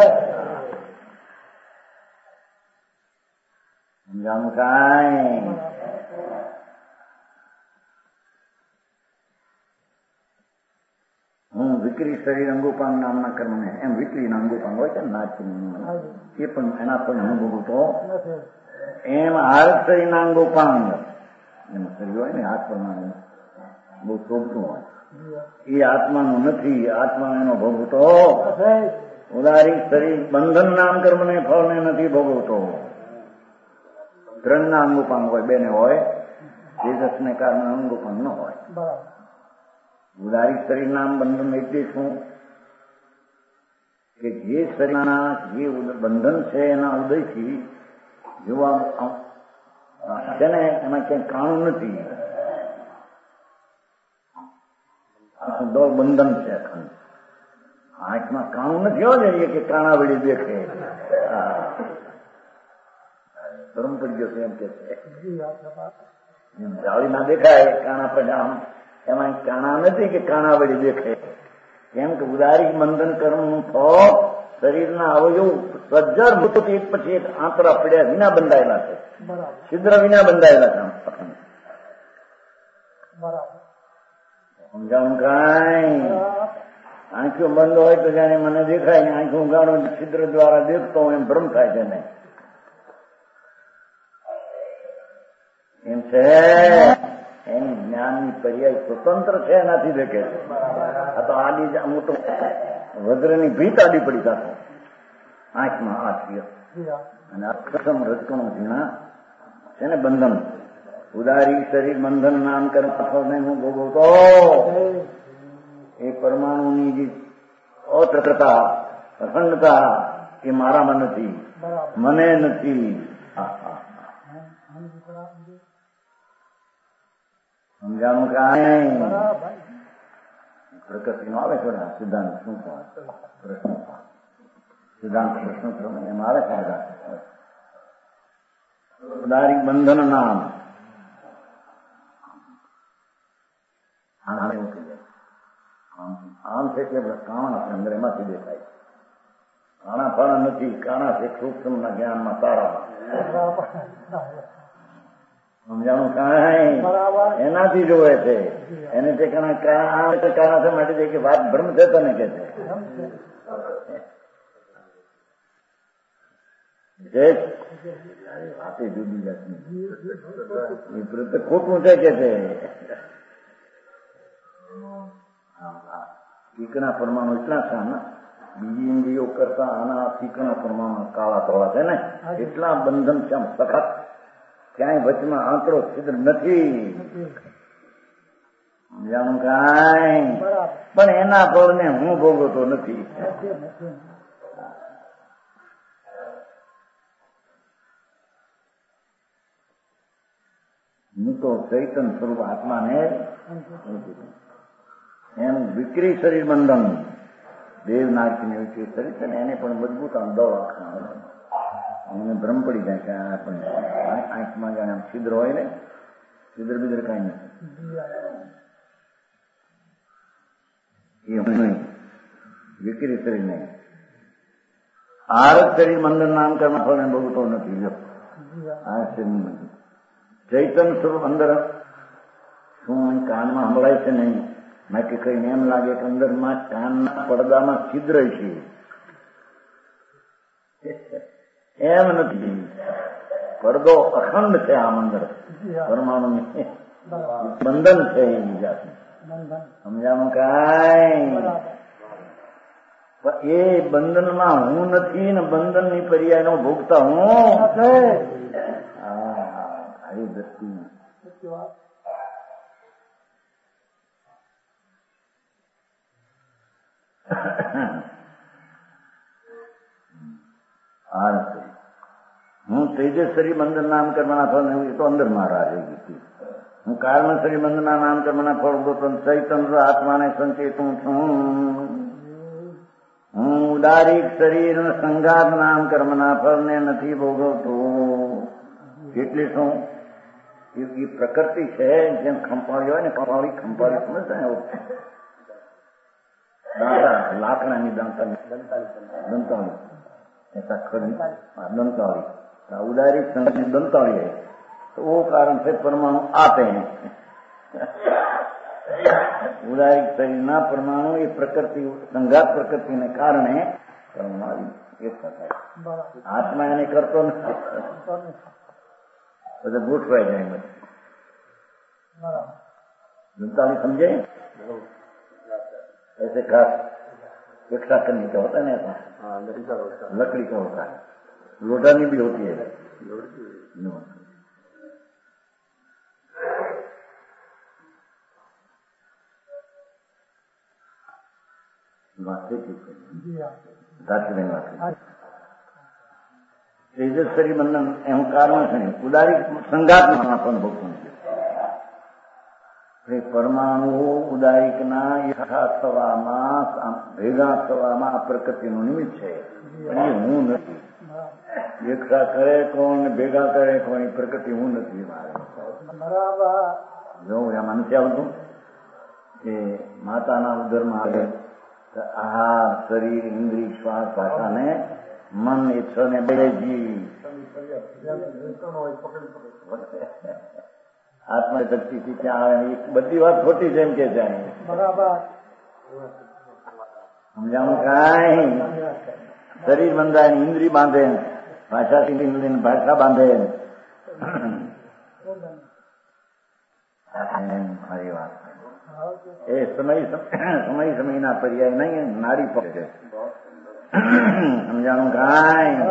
સમજાવું કાંઈ? હું વિક્રી શરીર અંગોપાંગ નામના કર્મને એમ વિક્રીના અંગોપાંગ હોય છે નાચ એ પણ એના પણ અનુભવ તો એમ હાથ શરીરના અંગોપાંગ એમ શરીર હોય ને હાથ પર બહુ શોભતું હોય એ આત્માનું નથી. આત્મા એનો ભોગવતો ઉદારી શરીર બંધન નામ કર્મને ફળને નથી ભોગવતો. ત્રણના અંગોપાંગ હોય, બેને હોય, તેજસને કારણે અંગોપાંગ ન હોય. ઉદારી શરીર નામ બંધન એટલે શું કે જે શરીરના જે બંધન છે એના ઉદયથી જોવા છે ને એમાં ક્યાંય કાણું નથી. બંધન છે અખંડ. આંખમાં કાણું નથી હોવા જોઈએ કે કાણા વળી દેખે. ધર્મ પડી ગયો છે એમ કે છે જાળી ના દેખાય કાણા પજામ એમાં કાણા નથી કે કાણા વળી દેખે. કેમ કે ઉદારી બંધન કર્મનું ફળ શરીરના અવયવ સજ્જર ભૂતથી એક પછી એક આંતરા પડ્યા વિના બંધાયેલા છે. છિદ્ર વિના બંધાયેલા છે. સમજાવું કાંઈ? આંખો બંધ હોય તો જાણે મને દેખાય ને આંખો ગાળો છિદ્ર દ્વારા દેખતો એમ ભ્રમ થાય છે ને એમ છે. એની જ્ઞાનની પર્યાય સ્વતંત્ર છે એનાથી દેખે છે. આ તો આડી મોટું વજ્રની ભીત આડી પડી જતો આંખમાં આ થયો અને અક્ષમ રજકણો ઝીણા છે ને બંધન. ઉદારી શરીર બંધન નામ કર્મને હું ભોગવતો એ પરમાણુની જે અતૃપ્તતા અખંડતા એ મારામાં નથી, મને નથી. સમજાણું કાંઈ પ્રકૃતિનો આવે છે સિદ્ધાંત શું પ્રશ્ન સિદ્ધાંત પ્રશ્ન એમાં આવે છે ઉદારી બંધન નામ આમ છે કે કાણા છે અંદર એમાંથી દેખાય. કાણા ફળ નથી, કાણા છે સૂક્ષ્મના જ્ઞાનમાં તારામાં. સમજાણું કાંઈ એનાથી જોવે છે. એને તે કાણા છે માટે કે વાત ભ્રમ છે તને કે છે વાતે જુદી જાતની ખોટું છે કે છે. ચીકણા પરમાણુ એટલા છે ને બીજી ઇન્દ્રિયો કરતા આના ચીકણા પરમાણુ કાળા ધોળા છે ને એટલા બંધન છે આમ સખત. ક્યાંય વચમાં આંતરો છિદ્ર નથી. જાણું કાંઈ પણ એના ફળને હું ભોગવતો નથી. હું તો ચૈતન સ્વરૂપ આત્માને એમ વિક્રી શરીર બંધન દેવનાથની વિક્રી શરીર છે ને એને પણ મજબૂત આમ દવા એને ભ્રમ પડી જાય કે આપણને આંખમાં જાણે આમ છિદ્ર હોય ને છિદ્ર બિદ્ર કઈ નથી વિક્રી શરીર નહીં. આરત શરીર બંધન નામ કર્મ ફળ ભોગવતો નથી. આ શરીર ચૈતન સ્વરૂપ અંદર શું કાનમાં સંભળાય છે નહીં બાકી કઈને એમ લાગે કે અંદરમાં કાનના પડદામાં છિદ્ર છે એમ નથી. પડદો અખંડ છે આમ અંદર પરમાણુ બંધન છે એ બીજા સમજાણું કાંઈ એ બંધનમાં હું નથી ને બંધન ની પર્યાયનો ભોગતા હું આવી દ્રષ્ટિ હું તેજસ્વરી બંધન નામ કર્મના ફળ એ તો અંદર મારા રહી ગઈ. હું કારણશ્રી બંધના નામ કર્મના ફળ ભોગવતો ચૈતન આત્માને સંચેતું છું. હું ઉદારીક શરીર સંઘાત નામ કર્મના ફળને નથી ભોગવતો. કેટલી શું એ પ્રકૃતિ છે જેમ ખંપાળી હોય ને ખંપાળી ખંપાળી સમજતા દાંતા લાકડાની દાંતાળી દંતાળી ऐसा खरी दंताड़ी उदारी संगति दंताड़ी है तो वो कारण से परमाणु आते हैं. उदारी शरीर ना परमाणु ये प्रकृति संघात प्रकृति ने कारण है परमाणु एक है. आत्मा यानी करतो नहीं तो गोठवाई जाए दंताड़ी समझे ऐसे खास इकट्ठा करने का होता है ना ऐसा लकड़ी का होता है. लोटानी भी होती है. तेजस्वरी बंधन एवं कारण है उदारी संघात પણ ભોગવું છે. પરમાણુ ઉદારીકના એકઠા થવામાં ભેગા થવામાં આ પ્રકૃતિનું નિમિત્ત છે. એ હું નથી. એકઠા કરે કોણ ભેગા કરે કોણ પ્રકૃતિ હું નથી. જો એમાં નથી આવતું કે માતાના ઉદરમાં આવે આ શરીર ઇન્દ્રિય શ્વાસ ભાષાને મન ઈચ્છો ને બેજી આત્મા શક્તિથી ત્યાં આવે બધી વાત ખોટી છે એમ કે જાય. સમજાવું કાંઈ શરીર બંધાય ઇન્દ્રિય બાંધે ભાષાથી ઇન્દ્રિય ભાષા બાંધે મારી વાત એ સમય સમય સમયના પર્યાય નહીં નારી પક્ષ છે. સમજાણું કાંઈ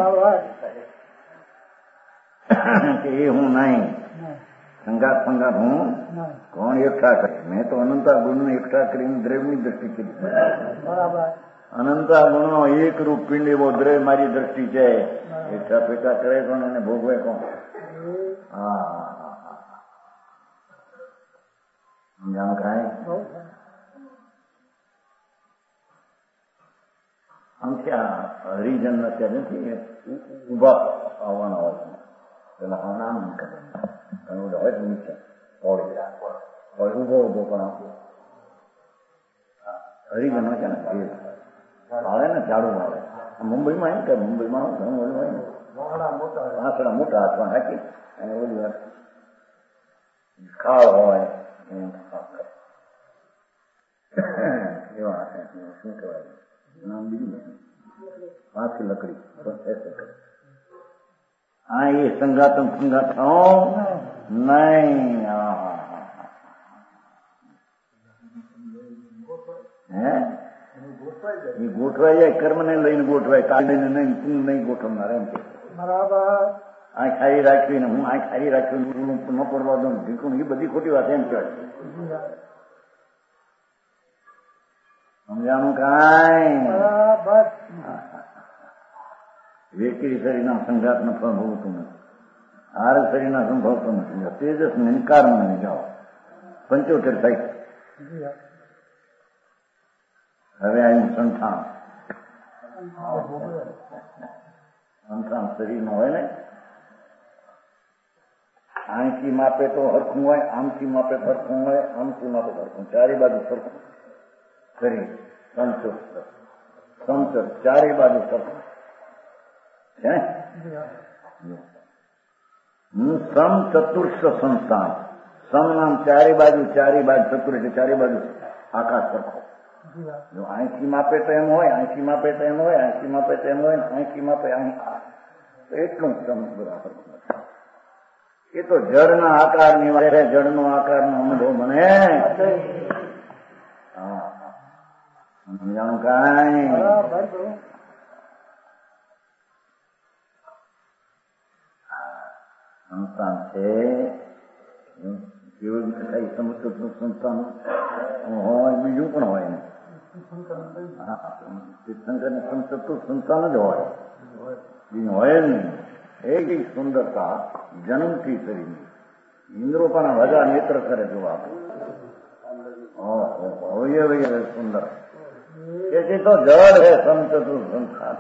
કે એ હું નહીં. સંગાત સંગાત હું કોણ એકઠા કરે. મેં તો અનંતા ગુણ એકઠા કરીને દ્રવ્યની દ્રષ્ટિ કરી. અનંતા ગુણનો એક રૂપ પિંડ એવો દ્રય મારી દ્રષ્ટિ છે. એકઠા પેટા કરે કોણ એને ભોગવે કોણ? હા સમજાણું કાંઈ? આમ છે આ હરિજન અત્યારે નથી ઉભા આવવાના હોય પેલા આવના આમ કરે હોય નીચે હોય ઉભો ઉભો પણ હરિજન હોય છે ને આવે ને ઝાડુ આવે મુંબઈમાં એમ કે મુંબઈમાં ઘણું ઓલું હોય ને પાંચડા મોટા હાથમાં નાખી અને ઓલી વાત ખાળ હોય એવા શું કહેવાય નામ બીજું પાંચી લકડી હા એ સંગાતમ સંગાત નહીં હે એ ગોઠવાઈ જાય કર્મ ને લઈને ગોઠવાય કાઢીને નહીં તું નહીં ગોઠવનાર એમ કે બરાબર. આ ખાઈ રાખવી ને હું આ ખાઈ રાખવી ન પડવા દઉં ઢીકું એ બધી ખોટી વાત એમ કહેવાય. સમજાણું કાંઈ? વેકરી શરીરના સંઘાત ન ભોગવતું નથી, હાર શરીરના સંભવતું નથી. તેજસ ને નિકાર મને જાઓ પંચોતેર થાય. હવે આનું સંથાન સંથાન શરીર નું હોય ને આંખી માપે તો હરખું હોય, આમથી માપે સરખું હોય, આમથી માપે સરખું, ચારે બાજુ સરખું શરીર સંતોષ સંતોષ ચારે બાજુ સરખું છે. સમ ચતુર્થ સંસ્થાન સમ નામ ચારે બાજુ ચારે બાજુ ચતુર એટલે ચારે બાજુ આકાશ સરખો. જો આંખી માપે તો એમ હોય, આંખી માપે તો એમ હોય, આંખી માપે તો એમ હોય, આંખી માપે એટલું સમ બરાબર. એ તો જળના આકારની વાત છે, જળનો આકારનો અનુભવ મને સમજાણું કાંઈ? સંસ્થાન છે કેવું કઈ સમજતું સંસ્થાન હોય, બીજું પણ હોય ને તીર્થંકર ને સમજતું સંસ્થાન જ હોય, બીજું હોય જ નહીં. એક સુંદરતા જન્મથી શરીરની ઇન્દ્રો પણ હજાર નેત્ર કરે જોવા અવયવ સુંદર તેથી તો જળ હે સમજતું સંસ્થાન.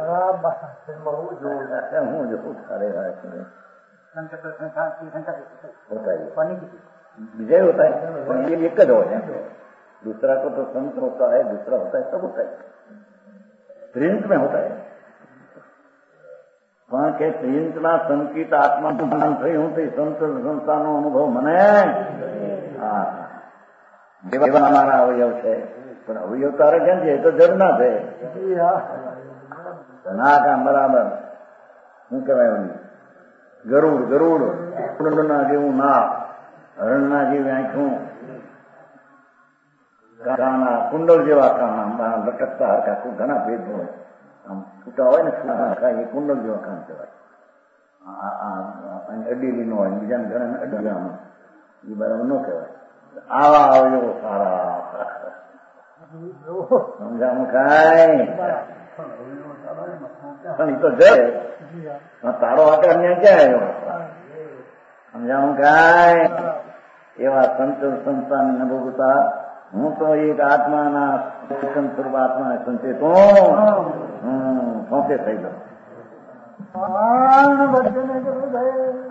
હું જોઉં સારે विजय होता है ये एक ज होता है, दूसरा को तो संत होता है, दूसरा होता है, सब होता है, त्रिंत में होता है. પણ કે ત્રિંતના સંકિત આત્માનું જ્ઞાન થયું તે સંત સંસ્થાનો અનુભવ મને હા મારા અવયવ છે. પણ અવયવ તારે કેમ છે? એ તો જડના છે ના કામ બરાબર. શું કહેવાય? ગરુડ ગરુડ કુંડના જેવું નાક, હરણના જેવી આંખું, કાના કુંડળ જેવા કાના લટકતા હરખા ઘણા ભેદ હોય. આમ છૂટા હોય ને છૂટા એ કુંડળ જેવા કાન કહેવાય. અડીલી નો હોય, બીજાને ઘણા અડીલામાં એ બરાબર ન કહેવાય. આવા અવયવો સારા સમજાવું કાંઈ? તો જય તારો આકાર ત્યાં ક્યાં આવ્યો? સમજાવું કાંઈ? એવા સંત સંતાન અનુભવતા હું તો એક આત્માના સ્વરૂપ આત્મા સંચેતો હું સોંપે થઈ ગયો.